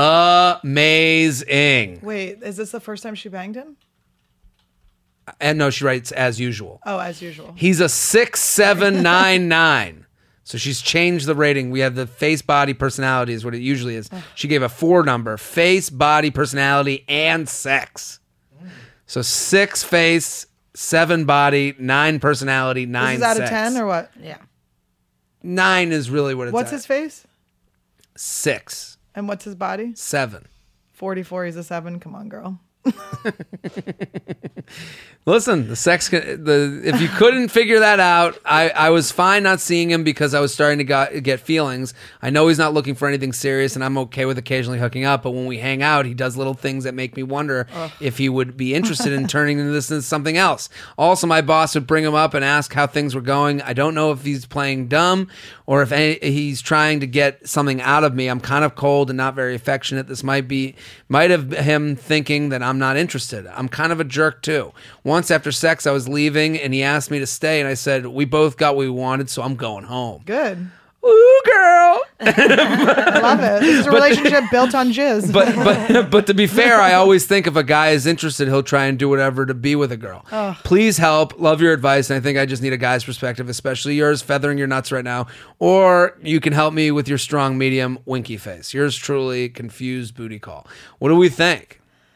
amazing. Wait, is this the first time she banged him? And no, she writes as usual. Oh, as usual. He's a six seven nine nine. So she's changed the rating. We have the face, body, personality is what it usually is. She gave a four number: face, body, personality, and sex. So six face, seven body, nine personality, nine This is out sex. of ten or what? Yeah. Nine is really what it's What's at. his face? Six, And what's his body? seven. forty-four, he's a seven. Come on, girl. Listen, the sex. The if you couldn't figure that out, I, I was fine not seeing him because I was starting to got, get feelings. I know he's not looking for anything serious, and I'm okay with occasionally hooking up. But when we hang out, he does little things that make me wonder Ugh. if he would be interested in turning into this into something else. Also, my boss would bring him up and ask how things were going. I don't know if he's playing dumb or if any, he's trying to get something out of me. I'm kind of cold and not very affectionate. This might be might have him thinking that I'm not interested. I'm kind of a jerk too. Once after sex, I was leaving and he asked me to stay, and I said, we both got what we wanted, so I'm going home. Good. Ooh, girl. I love it. This is a relationship built on jizz. But but but to be fair, I always think if a guy is interested, he'll try and do whatever to be with a girl. Oh. Please help. Love your advice. And I think I just need a guy's perspective, especially yours, feathering your nuts right now. Or you can help me with your strong medium winky face. Yours truly, confused booty call. What do we think?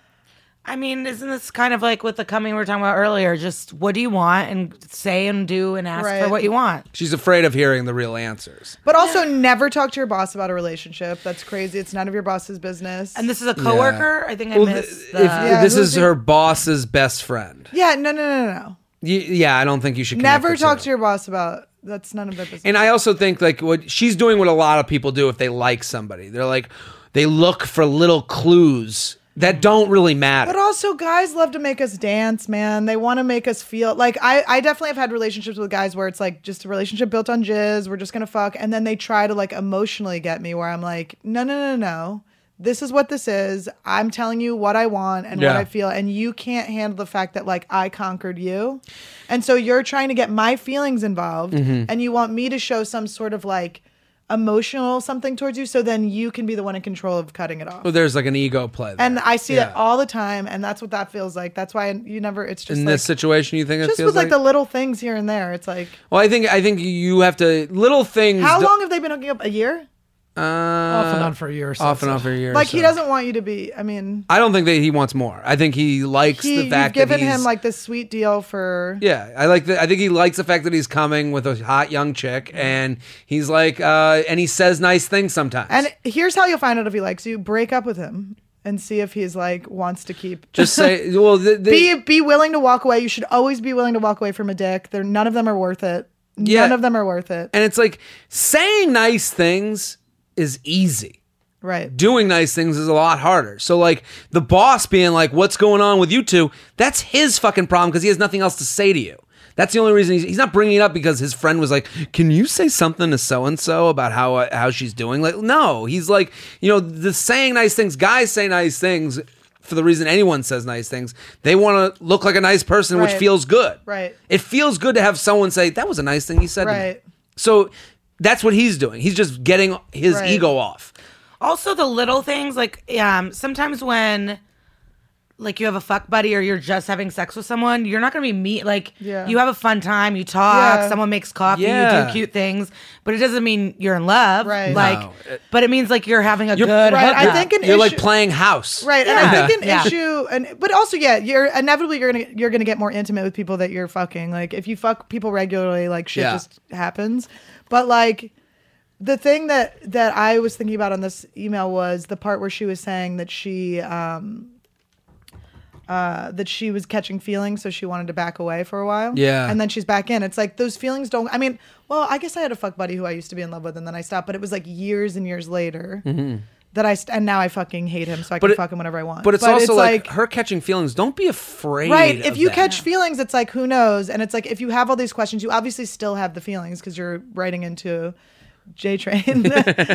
I mean, isn't this kind of like with the coming we were talking about earlier? Just what do you want, and say and do and ask Right. for what you want. She's afraid of hearing the real answers. But also never talk to your boss about a relationship. That's crazy. It's none of your boss's business. And this is a coworker. I think I Well, missed. th- the, if, Yeah, this who's is the- her boss's best friend. yeah, no, no, no, no, no. Y- yeah, I don't think you should connect Never the talk two. to your boss about. That's none of their business. And I also think like what she's doing, what a lot of people do if they like somebody, they're like they look for little clues that don't really matter. But also, guys love to make us dance, man. They want to make us feel like I, I definitely have had relationships with guys where it's like just a relationship built on jizz. We're just gonna fuck, and then they try to like emotionally get me, where I'm like, no, no, no, no. This is what this is. I'm telling you what I want and Yeah. what I feel, and you can't handle the fact that like I conquered you, and so you're trying to get my feelings involved, Mm-hmm. and you want me to show some sort of like emotional something towards you, so then you can be the one in control of cutting it off. Well, there's like an ego play there. And I see Yeah. that all the time, and that's what that feels like. That's why you never. It's just in like, this situation, you think it just feels with like, the little things here and there. It's like, well, I think I think you have to little things. how do- long have they been hooking up? A year? Uh, Off and on for a year or so. off and so. on for a year. or Like he so. doesn't want you to be. I mean, I don't think that he wants more. I think he likes he, the you've fact given that he's. him like this sweet deal for. yeah, I like the. I think he likes the fact that he's coming with a hot young chick, and he's like, uh, and he says nice things sometimes. And here's how you'll find out if he likes you: break up with him and see if he's like wants to keep. just say, well, the, the, be be willing to walk away. You should always be willing to walk away from a dick. They're none of them are worth it. Yeah. None of them are worth it. and it's like saying nice things is easy. Right. Doing nice things is a lot harder. So like the boss being like, what's going on with you two? That's his fucking problem because he has nothing else to say to you. That's the only reason he's, he's not bringing it up because his friend was like, can you say something to so-and-so about how uh, how she's doing? Like, no, he's like, you know, the saying nice things, guys say nice things for the reason anyone says nice things. They want to look like a nice person, which Right. feels good. Right. It feels good to have someone say, that was a nice thing he said to me. Right. So that's what he's doing. He's just getting his Right. ego off. Also, the little things, like um, sometimes when, like, you have a fuck buddy or you're just having sex with someone, you're not gonna be meet. Like, Yeah. you have a fun time, you talk, Yeah. someone makes coffee, you Yeah. do cute things, but it doesn't mean you're in love. Right. Like, No. but it means like you're having a You're- good. Right, I hookup. think an You're like issue- playing house. Right, and Yeah. I think an Yeah. issue, and but also, yeah, you're inevitably you're gonna you're gonna get more intimate with people that you're fucking. Like if you fuck people regularly, like shit Yeah. just happens. But like the thing that that I was thinking about on this email was the part where she was saying that she um uh that she was catching feelings, so she wanted to back away for a while. Yeah. and then she's back in. It's like those feelings don't. I mean, well, I guess I had a fuck buddy who I used to be in love with, and then I stopped. But it was like years and years later. That I st- and now I fucking hate him, so I But can it- fuck him whenever I want. But it's also like, her catching feelings. Don't be afraid. right. If of you that. catch feelings, it's like who knows? And it's like if you have all these questions, you obviously still have the feelings because you're writing into J Train.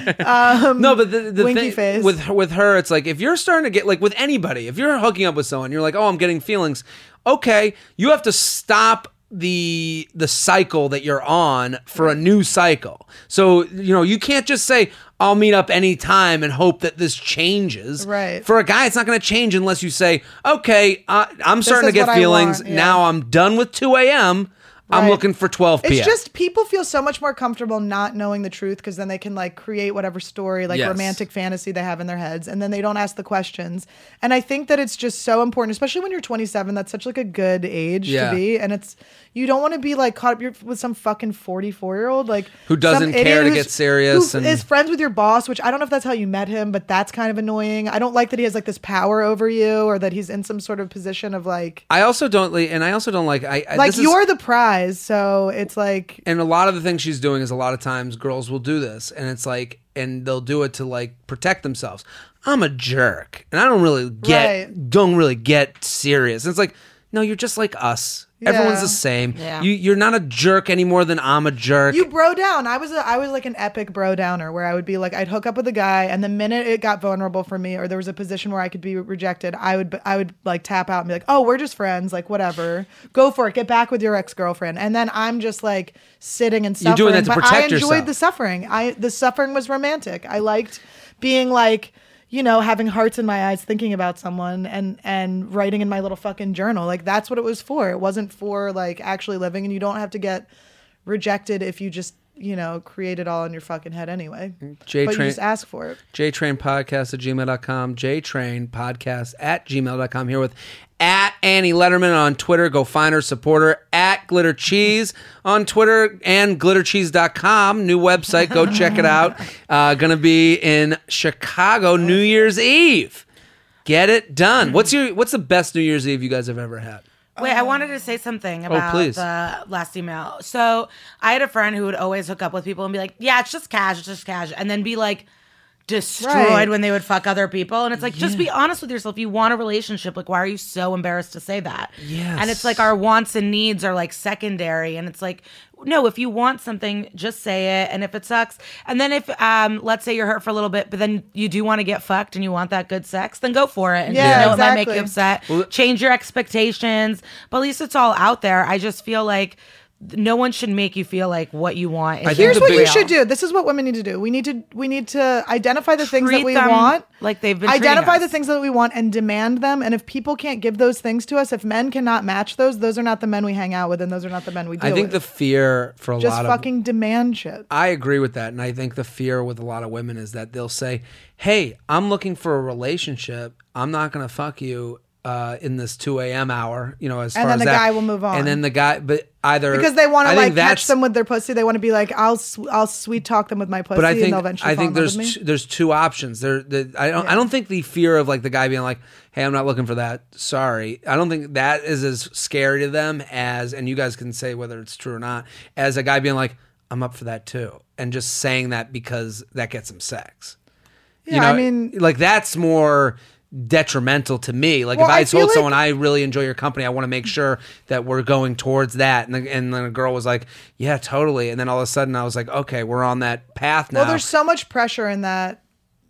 um, No, but the, the winky thing face. with her, with her, it's like if you're starting to get like with anybody, if you're hooking up with someone, you're like, oh, I'm getting feelings. Okay, you have to stop the the cycle that you're on for a new cycle. So you know you can't just say I'll meet up anytime and hope that this changes. Right. For a guy, it's not going to change unless you say, okay, uh, I'm starting to is get what I feelings. want, yeah. Now I'm done with two a.m. I'm Right. looking for twelve p.m. It's just people feel so much more comfortable not knowing the truth because then they can like create whatever story, like Yes. romantic fantasy they have in their heads, and then they don't ask the questions. And I think that it's just so important, especially when you're twenty-seven. That's such like a good age Yeah. to be, and it's you don't want to be like caught up with some fucking forty-four year old like Who doesn't some idiot care to who's- get serious who and- is friends with your boss. Which I don't know if that's how you met him, but that's kind of annoying. I don't like that he has like this power over you, or that he's in some sort of position of like I also don't, li- and I also don't like. I I- like this is- you're the prize. So it's like and a lot of the things she's doing is a lot of times girls will do this, and it's like, and they'll do it to like protect themselves. I'm a jerk, and I don't really get, Right. don't really get serious. And it's like, no, you're just like us. Everyone's Yeah. the same. Yeah. You you're not a jerk any more than I'm a jerk. You bro down. I was a, I was like an epic bro downer where I would be like I'd hook up with a guy, and the minute it got vulnerable for me or there was a position where I could be rejected, I would I would like tap out and be like, "Oh, we're just friends, like whatever. Go for it. Get back with your ex-girlfriend." And then I'm just like sitting and You're suffering. doing that to but protect I enjoyed yourself. the suffering. I the suffering was romantic. I liked being like you know, having hearts in my eyes thinking about someone and and writing in my little fucking journal. Like that's what it was for. It wasn't for like actually living, and you don't have to get rejected if you just, you know, create it all in your fucking head anyway. J but Train- you just ask for it. JTrainPodcast at gmail dot com. JTrainPodcast at gmail dot com. Here with at Annie Letterman on Twitter. Go find her, support her. At Glitter Cheese on Twitter and glitter cheese dot com. New website. Go check it out. Uh, gonna be in Chicago New Year's Eve. Get it done. What's your What's the best New Year's Eve you guys have ever had? Wait, I wanted to say something about please. the last email. So I had a friend who would always hook up with people and be like, yeah, it's just cash, it's just cash. And then be like destroyed Right. when they would fuck other people. And it's like, just be honest with yourself. You want a relationship. Like, why are you so embarrassed to say that? Yes. And it's like our wants and needs are like secondary. And it's like, no, if you want something, just say it. And if it sucks, and then if, um, let's say you're hurt for a little bit, but then you do want to get fucked and you want that good sex, then go for it. And Yeah, just know it might make exactly. you upset. Change your expectations. But at least it's all out there. I just feel like no one should make you feel like what you want is I think Here's the what big- you real. should do. This is what women need to do. We need to we need to identify the things that Treat we them want. like they've been treating identify us. the things that we want and demand them. And if people can't give those things to us, if men cannot match those, those are not the men we hang out with, and those are not the men we deal I think with. the fear for a Just lot of fucking demand shit. I agree with that. And I think the fear with a lot of women is that they'll say, hey, I'm looking for a relationship. I'm not going to fuck you uh, in this two a.m. hour, you know, as And far then as the that. guy will move on. And then the guy, but either. Because they want I to think like that's- catch them with their pussy. They want to be like, I'll sw- I'll sweet talk them with my pussy, But I and think they'll eventually I fall think in love there's with me. t- there's two options. There, the, I don't I don't think the fear of like the guy being like, hey, I'm not looking for that. Sorry, I don't think that is as scary to them as, and you guys can say whether it's true or not, as a guy being like, I'm up for that too, and just saying that because that gets him sex. Yeah, I mean- like that's more detrimental to me. Like Well, if I, I feel told like- someone I really enjoy your company, I want to make sure that we're going towards that, and, the, and then a girl was like, yeah, totally, and then all of a sudden I was like, okay, we're on that path now. Well, there's so much pressure in that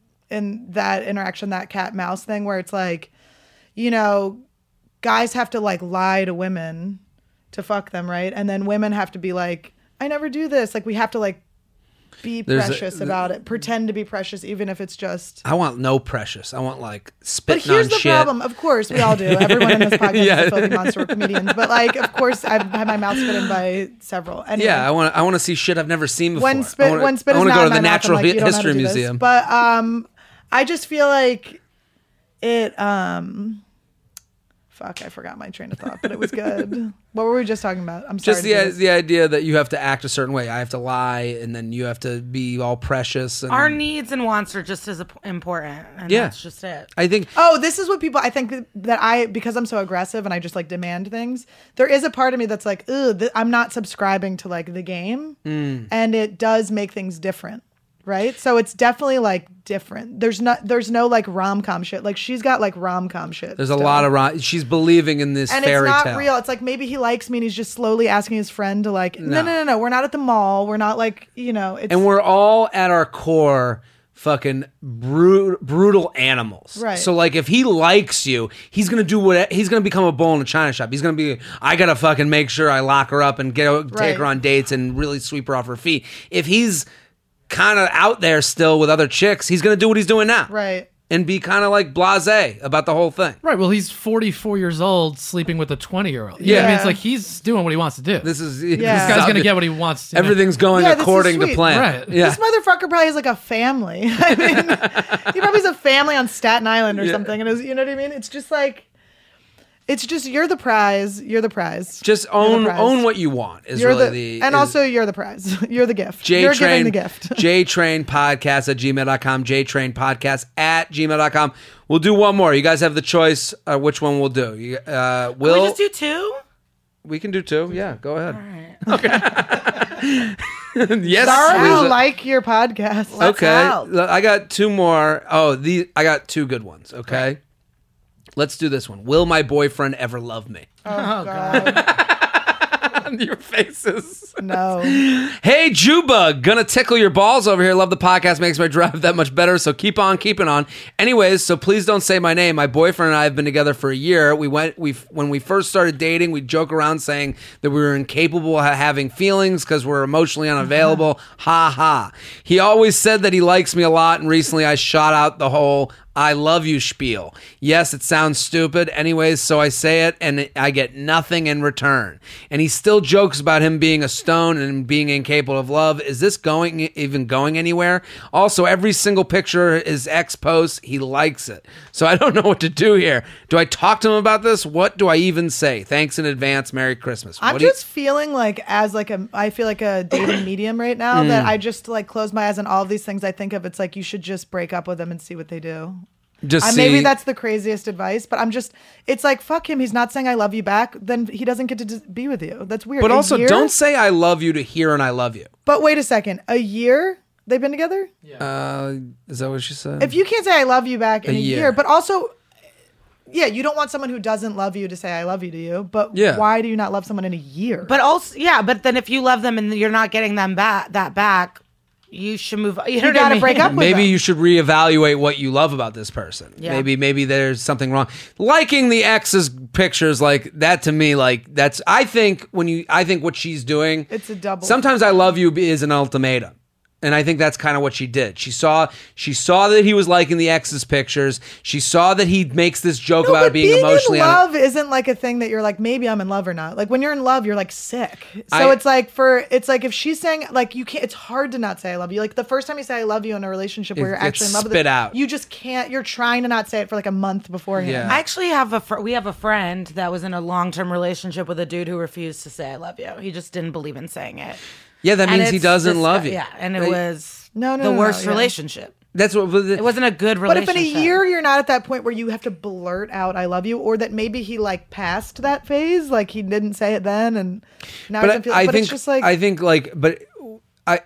in that interaction, that cat mouse thing, where it's like, you know, guys have to like lie to women to fuck them, right? And then women have to be like, I never do this. Like we have to like be There's a- precious about it, pretend to be precious, even if it's just. I want no precious. I want like But spitting here's on the shit. problem. Of course, we all do. Everyone in this podcast Yeah. is a filthy monster. We're comedians. But like, of course, I've had my mouth spit in by several. Anyway. Yeah, I want. I want to see shit I've never seen before. when I spit wanna, when spit I is wanna not go in to the my mouth, I'm Natural like, you don't know how History to do this. Museum. But um, I just feel like it. Um, fuck, I forgot my train of thought, but it was good. What were we just talking about? I'm sorry. Just to do the this. the idea that you have to act a certain way. I have to lie, and then you have to be all precious. And Our needs and wants are just as ap- important. And Yeah. that's just it. I think. Oh, this is what people. I think that, that I because I'm so aggressive and I just like demand things. There is a part of me that's like, ugh, th- I'm not subscribing to like the game, Mm. and it does make things different. right? So it's definitely like different. There's not there's no like rom-com shit. Like she's got like rom-com shit. There's a still. lot of rom- she's believing in this and fairy it's not tale. real. It's like maybe he likes me and he's just slowly asking his friend to like no No. no no no, we're not at the mall. We're not like, you know, it's And we're all at our core fucking bru- brutal animals. Right. So like if he likes you, he's going to do what he's going to become a bull in a china shop. He's going to be I got to fucking make sure I lock her up and get take Right. her on dates and really sweep her off her feet. If he's kind of out there still with other chicks, he's going to do what he's doing now. right. And be kind of like blasé about the whole thing. Right. Well, he's forty-four years old, sleeping with a twenty-year-old. Yeah. Yeah. I mean, it's like he's doing what he wants to do. This is Yeah. this guy's gonna get what he wants. You know? Everything's going Yeah, this is according to sweet. plan. Right. Yeah. This motherfucker probably has like a family. I mean, he probably has a family on Staten Island or Yeah. something. And it was, you know what I mean? It's just like, it's just you're the prize. You're the prize. Just You're the own prize. own what you want is You're really the, the and is- also you're the prize. You're the gift. J you're Train, giving the gift. J Train Podcast at gmail dot com. J Train Podcast at gmail dot com. We'll do one more. You guys have the choice uh, which one we'll do. You, uh, Can we'll, we just do two? we can do two. Yeah, go ahead. All right. Yes. Sorry, Lisa. I like your podcast. Let's Okay. out. I got two more. Oh, the I got two good ones. Okay. Let's do this one. Will my boyfriend ever love me? Oh, God. Your faces. No. Hey, Juba, gonna tickle your balls over here. Love the podcast, makes my drive that much better. So keep on keeping on. Anyways, so please don't say my name. My boyfriend and I have been together for a year. We went. We when we first started dating, we joke around saying that we were incapable of having feelings because we're emotionally unavailable. Ha ha. He always said that he likes me a lot, and recently I shot out the whole I love you spiel. Yes, it sounds stupid. Anyways, so I say it and I get nothing in return. And he still jokes about him being a stone and being incapable of love. Is this going even going anywhere? Also, every single picture his ex posts, he likes it. So I don't know what to do here. Do I talk to him about this? What do I even say? Thanks in advance. Merry Christmas. I'm What do you- just feeling like as like a I feel like a dating medium right now Mm. that I just like close my eyes on all of these things I think of. It's like you should just break up with them and see what they do. just Uh, see, maybe that's the craziest advice, but I'm just, it's like, fuck him. He's not saying I love you back. Then he doesn't get to d- be with you. That's weird. But A also, year? don't say I love you to hear and I love you. But wait a second. A year they've been together? Uh, is that what she said? If you can't say I love you back in A a, year. year. but also, yeah, you don't want someone who doesn't love you to say I love you to you. But Yeah. why do you not love someone in a year? But also, yeah, but then if you love them and you're not getting them back, that back, you should move. You, know you what I gotta mean? break up with Maybe them. you should reevaluate what you love about this person. Yeah. Maybe maybe there's something wrong. Liking the ex's pictures like that to me, like that's I think when you I think what she's doing. It's a double- Sometimes I love you is an ultimatum. And I think that's kind of what she did. She saw she saw that he was liking the ex's pictures. She saw that he makes this joke No, about but it being, being emotionally in un- love isn't like a thing that you're like, maybe I'm in love or not. Like when you're in love, you're like sick. So I- it's like for it's like if she's saying like you can't. It's hard to not say I love you. Like the first time you say I love you in a relationship where It you're actually gets in love with spit it, out. you just can't. You're trying to not say it for like a month beforehand. Yeah. I actually have a fr- we have a friend that was in a long term relationship with a dude who refused to say I love you. He just didn't believe in saying it. Yeah, that And means he it's doesn't disgu- love you. Yeah, and it Like, was No, no, the no, no, worst yeah. relationship. That's what It wasn't a good But if relationship. in a year you're not at that point where you have to blurt out "I love you," or that maybe he like passed that phase, like he didn't say it then, and now he But doesn't feel. I, I but think it's just like I think like but I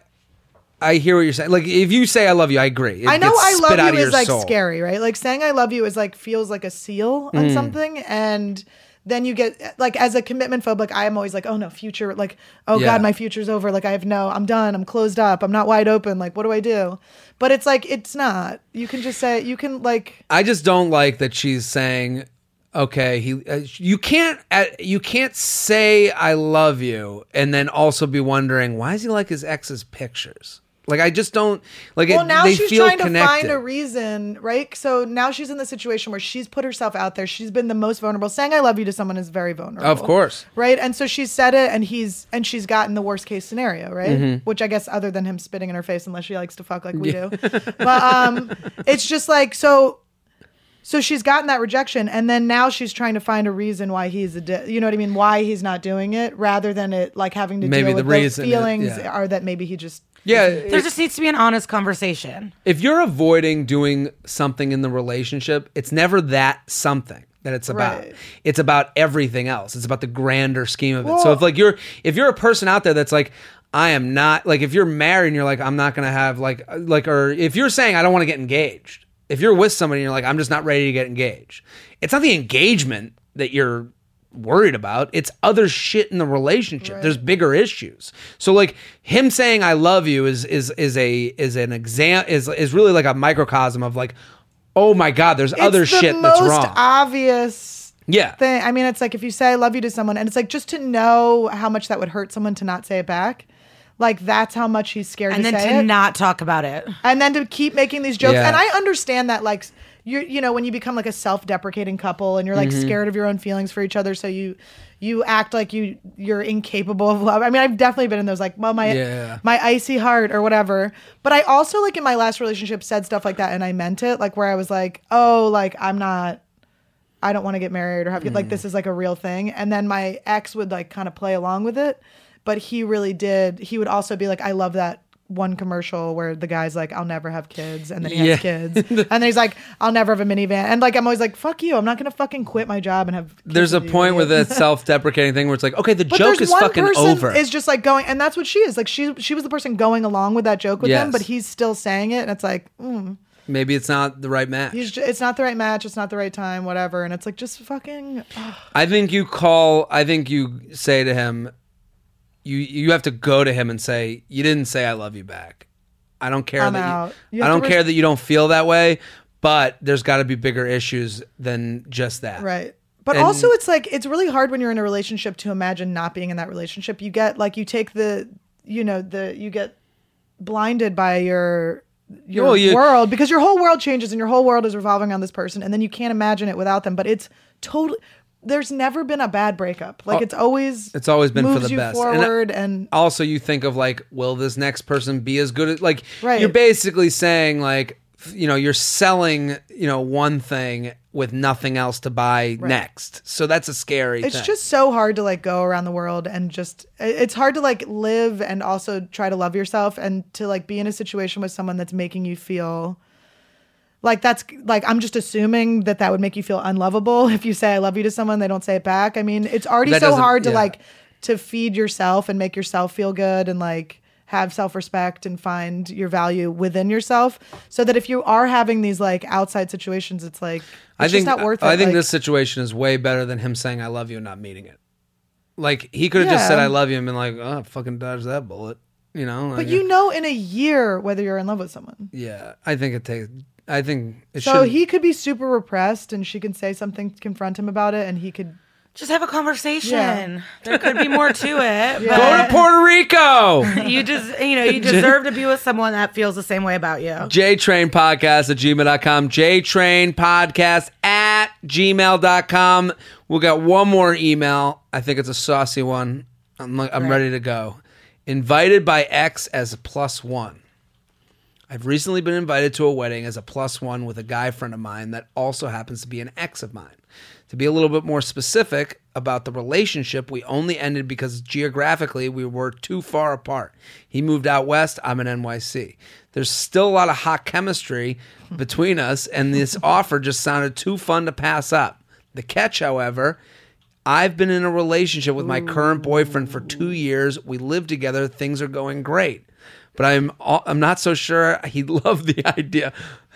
I hear what you're saying. Like if you say I love you, I agree. It I know gets I spit love out of you your is like soul. scary, right? Like saying I love you is like feels like a seal on Mm. something, and then you get like as a commitment phobe, like I am always like, oh no, future, like oh Yeah. god, my future's over. Like I have no, I'm done. I'm closed up. I'm not wide open. Like what do I do? But it's like it's not. You can just say you can like. I just don't like that she's saying, okay, he. Uh, you can't. Uh, you can't say I love you and then also be wondering why does he like his ex's pictures? Like I just don't like. Well, it, now they she's feel trying connected. to find a reason, right? So now she's in the situation where she's put herself out there. She's been the most vulnerable. Saying I love you to someone is very vulnerable. Of course. Right? And so she said it and he's and she's gotten the worst case scenario, right? Mm-hmm. Which I guess other than him spitting in her face unless she likes to fuck like we do. But um it's just like so so she's gotten that rejection and then now she's trying to find a reason why he's a di- you know what I mean? Why he's not doing it rather than it like having to Maybe deal the with those reason it- feelings yeah. are that maybe he just Yeah, There it- just needs to be an honest conversation. if you're avoiding doing something in the relationship, it's never that something that it's about. Right. It's about everything else. It's about the grander scheme of it. so Well- if like you're if you're a person out there that's like, I am not like if you're married and you're like I'm not gonna have like like or if you're saying I don't want to get engaged. If you're with somebody and you're like I'm just not ready to get engaged. It's not the engagement that you're worried about. It's other shit in the relationship. Right. There's bigger issues. So like him saying I love you is is is a is an exam is is really like a microcosm of like, oh my God, there's it's other the shit that's most wrong. Obvious yeah. thing. I mean, it's like if you say I love you to someone and it's like just to know how much that would hurt someone to not say it back. Like that's how much he's scared and to then say to it. not talk about it. And then to keep making these jokes. Yeah. And I understand that like you you know when you become like a self-deprecating couple and you're like mm-hmm. scared of your own feelings for each other, so you you act like you you're incapable of love. I mean, I've definitely been in those like, well, my yeah. my icy heart or whatever. But I also like in my last relationship said stuff like that and I meant it, like where I was like, oh, like I'm not I don't want to get married or have kids. Mm. Like this is like a real thing. And then my ex would like kind of play along with it. But he really did. He would also be like, I love that one commercial where the guy's like, I'll never have kids. And then he yeah. has kids. And then he's like, I'll never have a minivan. And like, I'm always like, fuck you. I'm not going to fucking quit my job and have kids. There's a with point you. with that self-deprecating thing where it's like, okay, the but joke is one fucking person over. Is just like going, and that's what she is. Like she she was the person going along with that joke with yes. him, but he's still saying it. And it's like, mm. Maybe it's not the right match. He's just, it's not the right match. It's not the right time, whatever. And it's like, just fucking. Ugh. I think you call, I think you say to him, you you have to go to him and say, you didn't say I love you back. I don't care I'm that out. you, You I have don't to care res- that you don't feel that way, but there's got to be bigger issues than just that. Right. But And- also it's like, it's really hard when you're in a relationship to imagine not being in that relationship. You get like, you take the, you know, the, you get blinded by your, your Well, you- world because your whole world changes and your whole world is revolving on this person. And then you can't imagine it without them. But it's totally, there's never been a bad breakup. Like Oh, it's always, it's always been for moves the you best. forward And I- and, Also, you think of like, will this next person be as good as like? Right. You're basically saying like, f- you know, you're selling, you know, one thing with nothing else to buy Right. next. So that's a scary. it's thing. just so hard to like go around the world and just it's hard to like live and also try to love yourself and to like be in a situation with someone that's making you feel like that's like I'm just assuming that that would make you feel unlovable if you say I love you to someone, they don't say it back. I mean, it's already That so doesn't- hard to yeah. like to feed yourself and make yourself feel good and like have self-respect and find your value within yourself, so that if you are having these like outside situations, it's like it's I think just not worth it. I think Like, this situation is way better than him saying I love you and not meeting it. Like he could have just Yeah. said I love you and been like, oh, fucking dodge that bullet. You know? but Like, you know in a year whether you're in love with someone. yeah, I think it takes. I think it So should. he could be super repressed and she could say something to confront him about it and he could Just have a conversation. Yeah. There could be more to it. Go But to Puerto Rico. you just, you know, you deserve to be with someone that feels the same way about you. JTrain Podcast at gmail dot com. JTrain Podcast at gmail dot com. We got one more email. I think it's a saucy one. I'm, I'm Right. ready to go. Invited by X as a plus one. I've recently been invited to a wedding as a plus one with a guy friend of mine that also happens to be an ex of mine. To be a little bit more specific about the relationship, we only ended because geographically we were too far apart. He moved out west, I'm in N Y C. There's still a lot of hot chemistry between us, and this offer just sounded too fun to pass up. The catch, however, I've been in a relationship with my current boyfriend for two years. We live together. Things are going great. But I'm I'm not so sure he'd love the idea.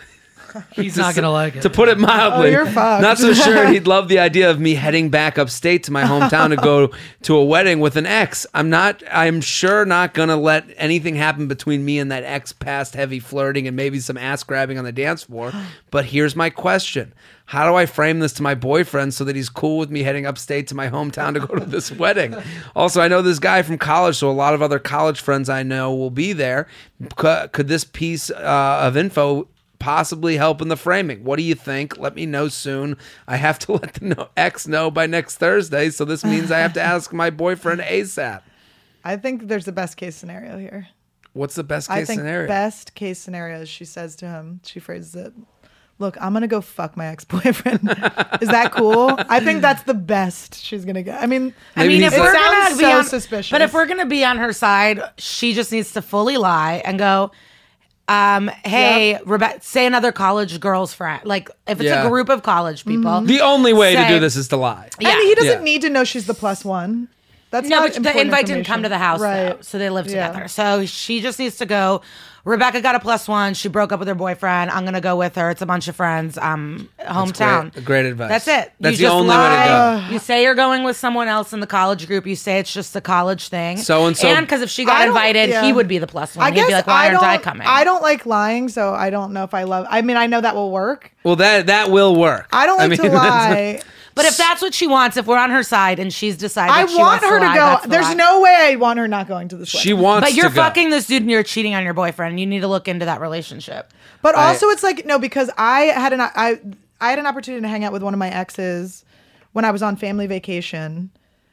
He's To not s- gonna like it. To put it mildly, Oh, you're fucked. not so sure he'd love the idea of me heading back upstate to my hometown to go to a wedding with an ex. I'm not. I'm sure not gonna let anything happen between me and that ex past heavy flirting and maybe some ass grabbing on the dance floor. But here's my question: how do I frame this to my boyfriend so that he's cool with me heading upstate to my hometown to go to this wedding? Also, I know this guy from college, so a lot of other college friends I know will be there. Could, could this piece uh, of info possibly help in the framing? What do you think? Let me know soon. I have to let the know, ex know by next Thursday, so this means I have to ask my boyfriend ASAP. I think there's the best case scenario here. What's the best I case think scenario? best case scenario is she says to him, she phrases it, look, I'm gonna go fuck my ex-boyfriend. Is that cool? I think that's the best she's gonna get. I mean, I Maybe mean, he's if like- we're It gonna sounds be so on, suspicious. but if we're gonna be on her side, she just needs to fully lie and go, um, "Hey, Rebecca, say another college girl's friend." Like if it's Yeah. a group of college people, The only way to say- do this is to lie. Yeah. and he doesn't Yeah. need to know she's the plus one. That's No, not but the important invite didn't come to the house, right? though, so they live Yeah. together. So she just needs to go. Rebecca got a plus one. She broke up with her boyfriend. I'm gonna go with her. It's a bunch of friends. Um, hometown. Great, great advice. That's it. That's You the just only way to lie. go. You say you're going with someone else in the college group. You say it's just a college thing. So-and-so- And because if she got I don't- invited, yeah. he would be the plus one. I He'd guess be like, why I aren't I don't- coming? I don't like lying, so I don't know if I love. I mean, I know that will work. Well, that that will work. I don't like mean, to that's- lie. But if that's what she wants, if we're on her side and she's decided I that she want wants her to lie, go. that's the There's lie. no way I want her not going to this She wedding. wants But you're to go. fucking this dude and you're cheating on your boyfriend. You need to look into that relationship. But I- also, it's like no, because I had an I I had an opportunity to hang out with one of my exes when I was on family vacation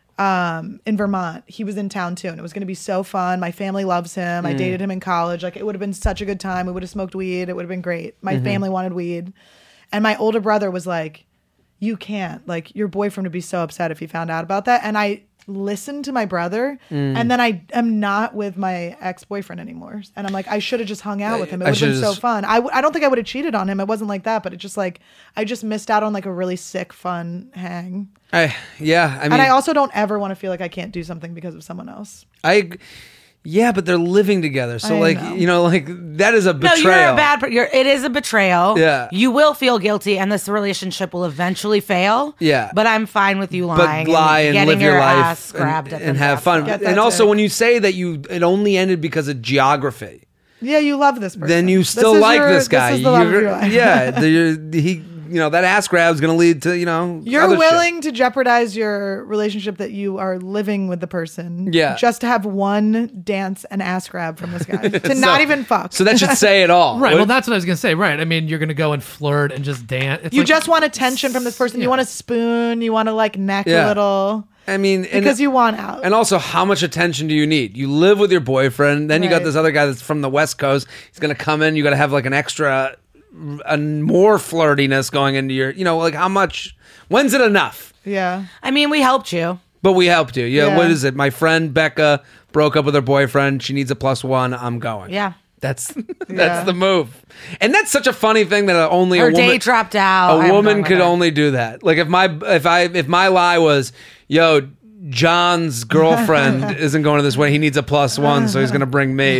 um, in Vermont. He was in town too, and it was going to be so fun. My family loves him. Mm. I dated him in college. Like it would have been such a good time. We would have smoked weed. It would have been great. My Mm-hmm. family wanted weed, and my older brother was like, "You can't. Like your boyfriend would be so upset if he found out about that." And I listened to my brother, Mm. and then I am not with my ex-boyfriend anymore. And I'm like, I should have just hung out with him. It I would have been should've so just- fun. I, w- I don't think I would have cheated on him. It wasn't like that, but it just like I just missed out on like a really sick, fun hang. I, yeah, I mean, And I also don't ever want to feel like I can't do something because of someone else. I, yeah, but they're living together, so I like know. you know, like that is a No, betrayal. you're a bad. per- You're. It is a betrayal. Yeah. You will feel guilty, and this relationship will eventually fail. Yeah. But I'm fine with you but lying, lie and getting live your, life ass grabbed and, at and the have dance fun. floor. Get And that also, too. when you say that you it only ended because of geography, Yeah, you love this person. then you This still is like your- this guy. This is the love of You're- your life. yeah, the- he, you know, that ass grab is going to lead to you know. You're other shit. willing to jeopardize your relationship that you are living with the person. Yeah. Just to have one dance and ass grab from this guy. to not even fuck. So that should say it all. Right. What- Well, that's what I was gonna say. Right. I mean, you're gonna go and flirt and just dance. It's you like- just want attention from this person. You want to spoon. You want to like neck Yeah. a little. I mean, and, Because you want out. and also, how much attention do you need? You live with your boyfriend, then you got Right. this other guy that's from the West Coast. He's going to come in. You got to have like an extra, a more flirtiness going into your, you know, like how much? When's it enough? yeah. I mean, we helped you. But we helped you. Yeah. Yeah. What is it? My friend Becca broke up with her boyfriend. She needs a plus one. I'm going. Yeah. That's that's Yeah. the move. And that's such a funny thing that only Her a woman date dropped out. a I'm woman done with could her. only do that. Like if my if I if my lie was, yo, John's girlfriend isn't going to this way. He needs a plus one, so he's going to bring me.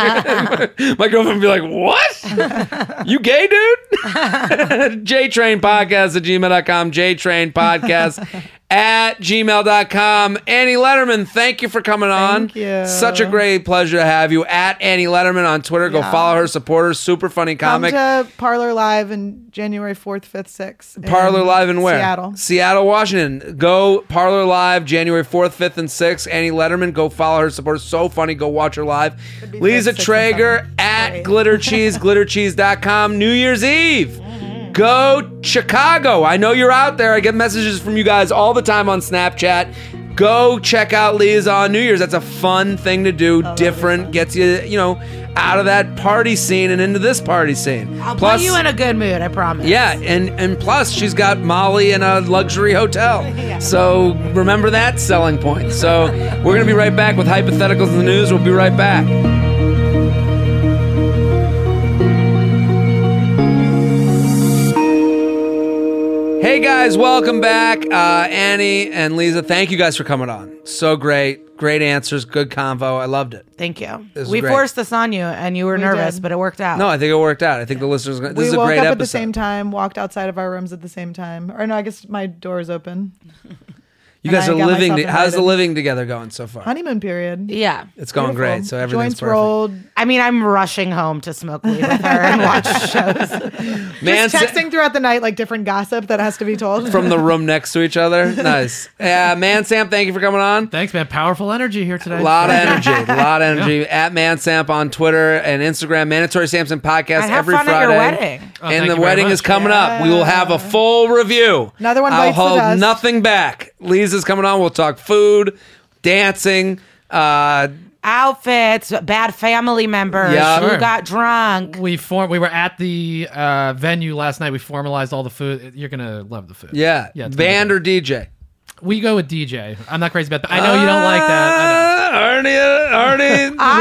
my girlfriend would be like, what? You gay, dude? J-Train Podcast at gmail dot com. J-Train Podcast at gmail dot com. Annie Letterman, thank you for coming on. Thank you. Such a great pleasure to have you. At Annie Letterman on Twitter. Go Yeah. follow her, support her. Super funny Come comic. to Parlor Live in January fourth, fifth, sixth. in Parlor Live in where? Seattle. Seattle, Washington. Go Parlor Live January fourth, fifth, and sixth. Annie Letterman. Go follow her, support her. So funny. Go watch her live. be Lisa fifth, sixth, Traeger and seventh. at Great. Glitter Cheese, glitter cheese dot com. New Year's Eve. Go Chicago. I know you're out there. I get messages from you guys all the time on Snapchat. Go check out Lisa on New Year's. That's a fun thing to do. Different. Gets you, you know, out of that party scene and into this party scene. I'll put you in a good mood. I promise. Yeah, and and plus she's got Molly in a luxury hotel. So remember that selling point. So we're gonna be right back with hypotheticals in the news. We'll be right back. Hey guys, welcome back. Uh, Annie and Lisa, thank you guys for coming on. So great, great answers, good convo. I loved it. Thank you. This is We great. forced this on you, and you were nervous, did. but it worked out. No, I think it worked out. I think the listeners. This We is a woke great up episode. at the same time, walked outside of our rooms at the same time. Or no, I guess my door's open. You and guys I are got living. myself How's the invited. living together going so far? Honeymoon period. Yeah. It's going Beautiful. great. So everything's Joints perfect. rolled. I mean, I'm rushing home to smoke weed with her and watch shows. Man, Just texting throughout the night like different gossip that has to be told. from the room next to each other. Nice. Yeah, Man Sam, thank you for coming on. Thanks, man. Powerful energy here today. A lot of energy. A lot of energy. At Man Samp on Twitter and Instagram. Mandatory Samson podcast I have every fun Friday. at your wedding. Oh, and thank the you very wedding much. is coming up. We will have a full review. Another one I'll bites the hold dust. nothing back. Lisa's coming on. We'll talk food, dancing, uh, Outfits, bad family members Yeah. who Sure. got drunk. We form. We were at the uh, venue last night. We formalized all the food. You're gonna love the food. yeah, Yeah. it's gonna be band good. or D J. We go with D J. I'm not crazy about that. I know you don't like that. I know. Uh, Arnie, uh, Arnie, I working am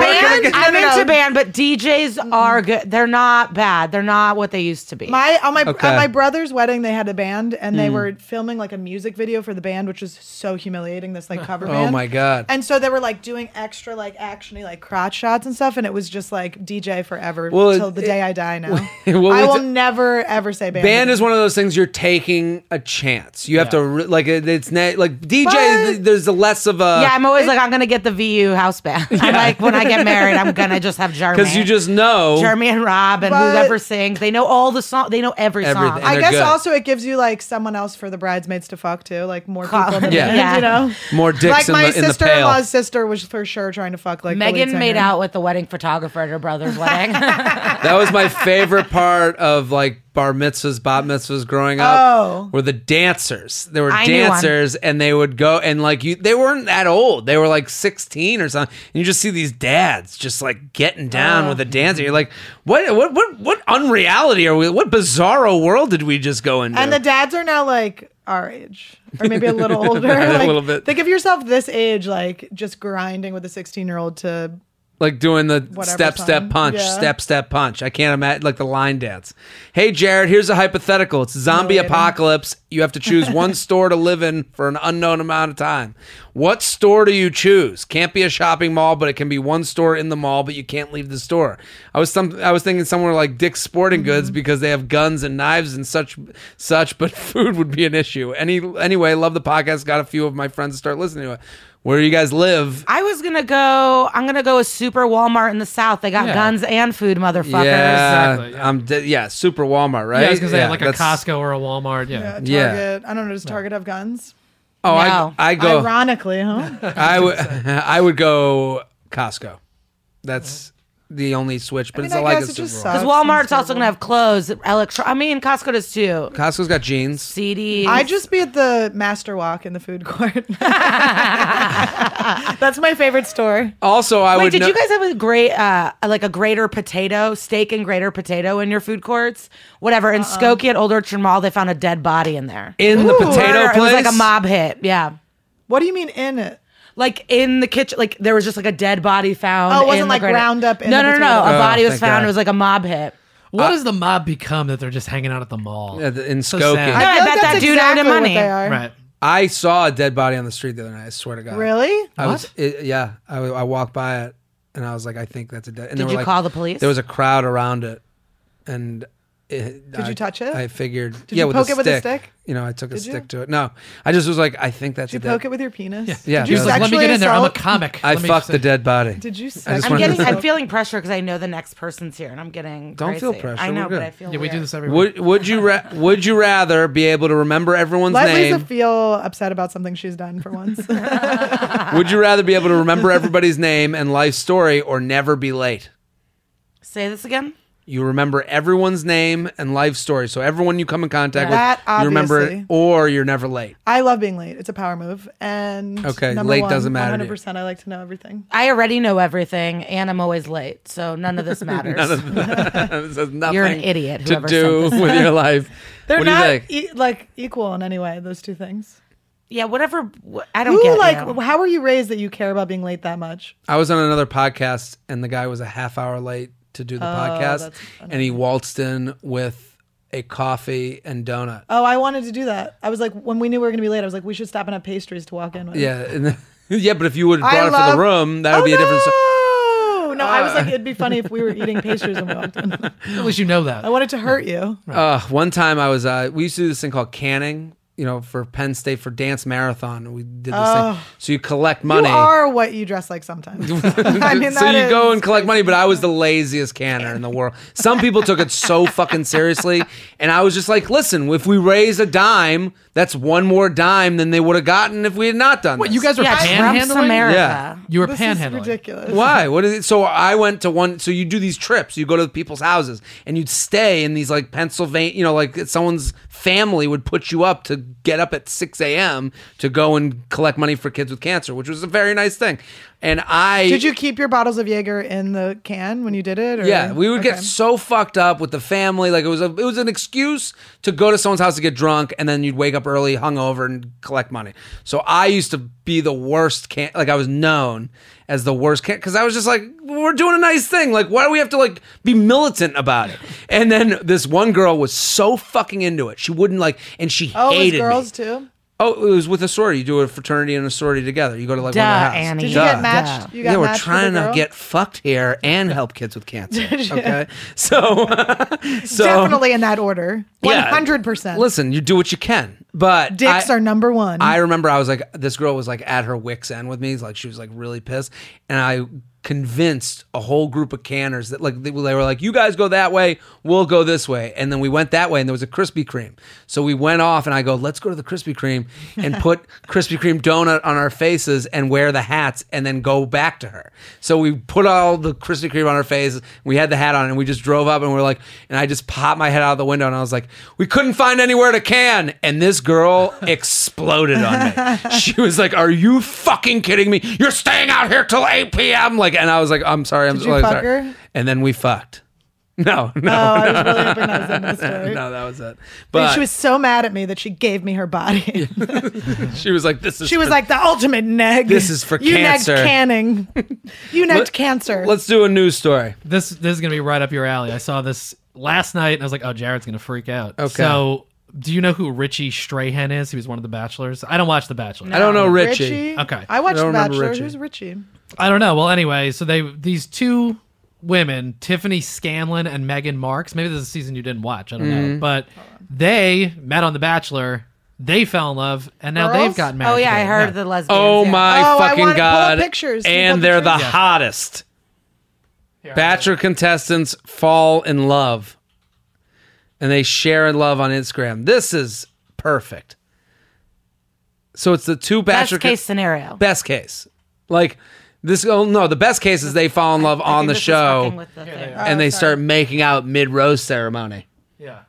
I'm no, no, into no. band, but D Js are good. They're not bad. They're not what they used to be. My on my Okay. at my brother's wedding, they had a band and Hmm. they were filming like a music video for the band, which was so humiliating. This like cover band. Oh my God. And so they were like doing extra like actiony like crotch shots and stuff, and it was just like D J forever Well, till it- the day I die. Now Well, I it's- will never ever say band. Band again. is one of those things you're taking a chance. You have Yeah. to re- like it, it's na- like D J. But- There's a less of a yeah, I'm always like, I'm gonna get the V U house band. I'm like, when I get married, I'm gonna just have Jeremy. because you just know. Jeremy and Rob and But- whoever sings. They know all the song. They know every Everything. song. And I they're guess good. also it gives you like someone else for the bridesmaids to fuck too, like more people. In the Yeah. band, Yeah. you know. More dicks Like in my the in the sister-in-law's pail. sister was for sure trying to fuck like the lead Megan made singer. out with the wedding photographer at her brother's wedding. That was my favorite part of like bar mitzvahs, bat mitzvahs growing up. Oh. Were the dancers. There were I knew one. dancers, and they would go and like you. They weren't that old. They were like sixteen or something. And you just see these dads just like getting down Oh. with a dancer. You're like, what? What? What? What unreality are we? What bizarro world did we just go into? And the dads are now like our age, or maybe a little older. A Like, little bit. Think of yourself this age, like just grinding with a sixteen-year-old to. Like doing the Whatever step, step, song. punch, Yeah. step, step, punch. I can't imagine, like the line dance. Hey, Jared, here's a hypothetical. It's a zombie Humiliating. apocalypse. You have to choose one store to live in for an unknown amount of time. What store do you choose? Can't be a shopping mall, but it can be one store in the mall, but you can't leave the store. I was some, I was thinking somewhere like Dick's Sporting Goods because they have guns and knives and such, such. But food would be an issue. Any, anyway, love the podcast. Got a few of my friends to start listening to it. Where do you guys live? I was gonna go. I'm gonna go a super Walmart in the South. They got Yeah. guns and food, motherfuckers. Yeah, Exactly, yeah. I'm de- yeah, super Walmart, right? Yeah, I was gonna say like a that's- Costco or a Walmart. Yeah. Uh, Target. Yeah. I don't know. Does Target have guns? Oh, No. I I go. Ironically, huh? I would I would go Costco. That's the only switch, but I mean, it's I not like guess a it just Super sucks. Bowl. Because Walmart's Seems also gonna have clothes, electro. I mean, Costco does too. Costco's got jeans. C Ds. I just be at the Master Walk in the food court. That's my favorite store. Also, I Wait, would. did know- you guys have a great, uh, like a grater potato, steak and grater potato in your food courts? Whatever. In Skokie at Old Orchard Mall, they found a dead body in there. in the Ooh. potato It place? was like a mob hit. Yeah. What do you mean in it? Like in the kitchen, like there was just like a dead body found. Oh, it wasn't in the like grater- ground up in No, the no, no, potato. no. A Oh, body was thank found. God. It was like a mob hit. What does the mob become that they're just hanging out at the mall? Yeah, the- in So Skokie. sad. No, I feel bet like that that's dude owed him exactly what money. they are. Right. I saw a dead body on the street the other night. I swear to God. Really? I was. What? It, yeah, I, I walked by it and I was like, I think that's a dead. And Did they were you like- call the police? There was a crowd around it, and it, Did I, you touch it? I figured. Did yeah, you with poke a it with a stick? You know, I took a Did you? stick to it. No, I just was like, I think that's Did a you poke dead. it with your penis? Yeah, Did you no, He was like, let me sexually get in there. I'm a assault- comic. I Let me fucked the just- dead body. Did you I just sexually I'm wanted to getting. say- I'm feeling pressure because I know the next person's here, and I'm getting. Don't feel crazy. pressure, I know, we're but good. I feel. Yeah, we do weird. this every week. Would would you ra- would you rather be able to remember everyone's Let name? Lisa feel upset about something she's done for once. Would you rather be able to remember everybody's name and life story, or never be late? Say this again. You remember everyone's name and life story, so everyone you come in contact That with, you remember it, obviously. or you're never late. I love being late. It's a power move. And Okay, number late one, doesn't matter to you. one hundred percent I like to know everything. I already know everything, and I'm always late, so none of this matters. This has nothing You're an idiot, to whoever do sent this. with your life. They're what do you not think? e- like equal in any way, those two things. Yeah, whatever. wh- I don't Who, get like, you. how were you raised that you care about being late that much? I was on another podcast, and the guy was a half hour late to do the podcast, that's and he waltzed in with a coffee and donut. Oh, I wanted to do that. I was like, when we knew we were going to be late, I was like, we should stop and have pastries to walk in with. Yeah, and then- yeah, but if you would have I brought it for love- the room, that would Oh, be a different. So- No, no, I was like, it'd be funny if we were eating pastries and we walked in. At least you know that. I wanted to hurt you. Uh, one time I was, uh, we used to do this thing called canning, you know, for Penn State for dance marathon. We did this Oh. thing. So you collect money. You are what you dress like sometimes. I mean, so that you is- go and collect money, but I was the laziest canner in the world. Some people took it so fucking seriously, and I was just like, listen, if we raise a dime, that's one more dime than they would have gotten if we had not done What, this. you guys were yeah, Trump's panhandling? America. Yeah. You were This is panhandling. ridiculous. Why? What is it? So I went to one. So you do these trips. You go to people's houses, and you'd stay in these like Pennsylvania. You know, like someone's family would put you up to get up at six a.m. to go and collect money for kids with cancer, which was a very nice thing. And I Did you keep your bottles of Jaeger in the can when you did it? Or? Yeah, we would get Okay. so fucked up with the family. Like it was a, it was an excuse to go to someone's house to get drunk, and then you'd wake up early, hungover, and collect money. So I used to be the worst can. Like I was known as the worst can because I was just like, we're doing a nice thing. Like why do we have to like be militant about it? And then this one girl was so fucking into it. She wouldn't like, and she Oh, it was hated girls me. too? Oh, it was with a sorority. You do a fraternity and a sorority together. You go to like Duh, one of their houses. Annie. Did you Duh. get matched? You got Yeah, we're matched with trying a to girl? get fucked here and help kids with cancer. Okay, so so Definitely in that order. One Yeah. hundred percent. Listen, you do what you can, but Dicks I, are number one. I remember I was like, this girl was like at her wit's end with me. Like she was like really pissed, and I convinced a whole group of canners that like they, they were like, you guys go that way, we'll go this way, and then we went that way, and there was a Krispy Kreme, so we went off, and I go, let's go to the Krispy Kreme and put Krispy Kreme donut on our faces and wear the hats, and then go back to her. So we put all the Krispy Kreme on our faces, we had the hat on, and we just drove up, and we're like, and I just popped my head out the window, and I was like, we couldn't find anywhere to can, and this girl exploded on me. She was like, are you fucking kidding me? You're staying out here till eight p.m. Like, and I was like, I'm sorry, I'm Did you really fuck sorry. her? And then we fucked. No, no, Oh, I was really hoping that was the end of the story. no, that was it. And But she was so mad at me that she gave me her body. she was like, this is She was for- like the ultimate neg. This is for you cancer. negged canning. You negged Let- cancer. Let's do a news story. This this is gonna be right up your alley. I saw this last night and I was like, oh, Jared's gonna freak out. Okay. So, do you know who Richie Strahan is? He was one of the Bachelors. I don't watch The Bachelor. I don't know Richie. Richie. Okay. I watched I don't The remember Bachelor. Richie. Who's Richie? I don't know. Well, anyway, so they these two women, Tiffany Scanlon and Megan Marks. Maybe this is a season you didn't watch. I don't Mm-hmm. know, but they met on The Bachelor. They fell in love, and now Girls? they've gotten married. Oh yeah, I together. heard Yeah. the lesbians. Oh yeah. my Oh, I fucking want- pull up god! pictures. Can you And pull they're the pictures? Yeah. hottest. Bachelor contestants fall in love, and they share love on Instagram. This is perfect. So it's the two Best Bachelor case scenario. best case. Like this. Oh no, the best case is they fall in love I on think the this is show, fucking with the thing. and they Oh, sorry. start making out mid rose ceremony. Yeah,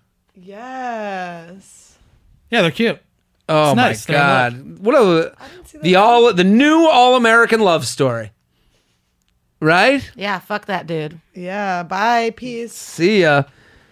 Yes. yeah, they're cute. Oh It's my nice. They're in god! What a the all the new all American love story, right? Yeah, fuck that dude. Yeah. Bye. Peace. See ya.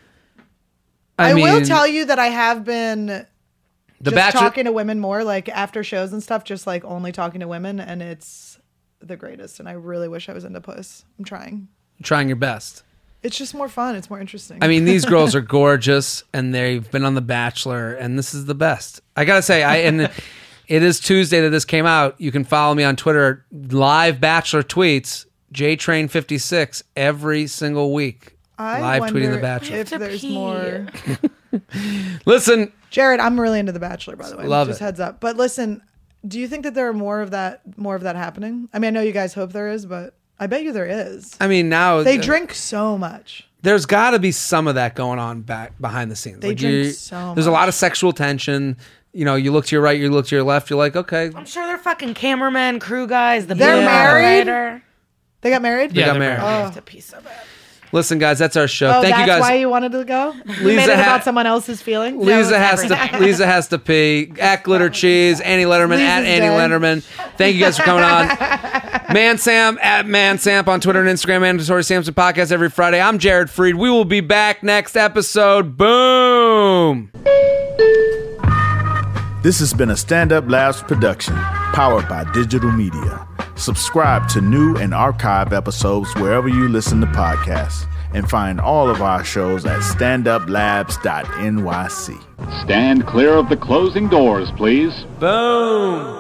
I, I, mean, will tell you that I have been the just Bachelor. talking to women more, like after shows and stuff, just like only talking to women, and it's the greatest. And I really wish I was into puss. I'm trying. trying your best. It's just more fun. It's more interesting. I mean, these girls are gorgeous, and they've been on The Bachelor, and this is the best. I gotta say, I and it is Tuesday that this came out. You can follow me on Twitter, live Bachelor tweets, J Train fifty-six every single week. I live wonder tweeting The Bachelor. if To there's pee. more. Listen, Jared, I'm really into The Bachelor, by the way. Love just it. heads up. But listen, do you think that there are more of that, more of that happening? I mean, I know you guys hope there is, but I bet you there is. I mean, now They drink so much. there's got to be some of that going on back behind the scenes. They drink so There's a lot much. of sexual tension. You know, you look to your right, you look to your left. You're like, okay, I'm sure they're fucking cameramen, crew guys. The They're booth married? operator. They got married? Yeah, got they're married. I Oh, have to pee so bad. listen, guys, that's our show. oh Thank that's you guys. why you wanted to go? You Lisa made it ha- about someone else's feelings? Lisa No, has it's to. everything. Lisa has to pee. At Glitter Cheese, Annie Letterman at Lisa's Annie dead. Letterman. Thank you guys for coming on. Man Sam at Man Samp on Twitter and Instagram. Mandatory Samson podcast every Friday. I'm Jared Freed. We will be back next episode. Boom. This has been a Stand Up Labs production, powered by digital media. Subscribe to new and archive episodes wherever you listen to podcasts, and find all of our shows at stand up labs dot n y c. Stand clear of the closing doors, please. Boom.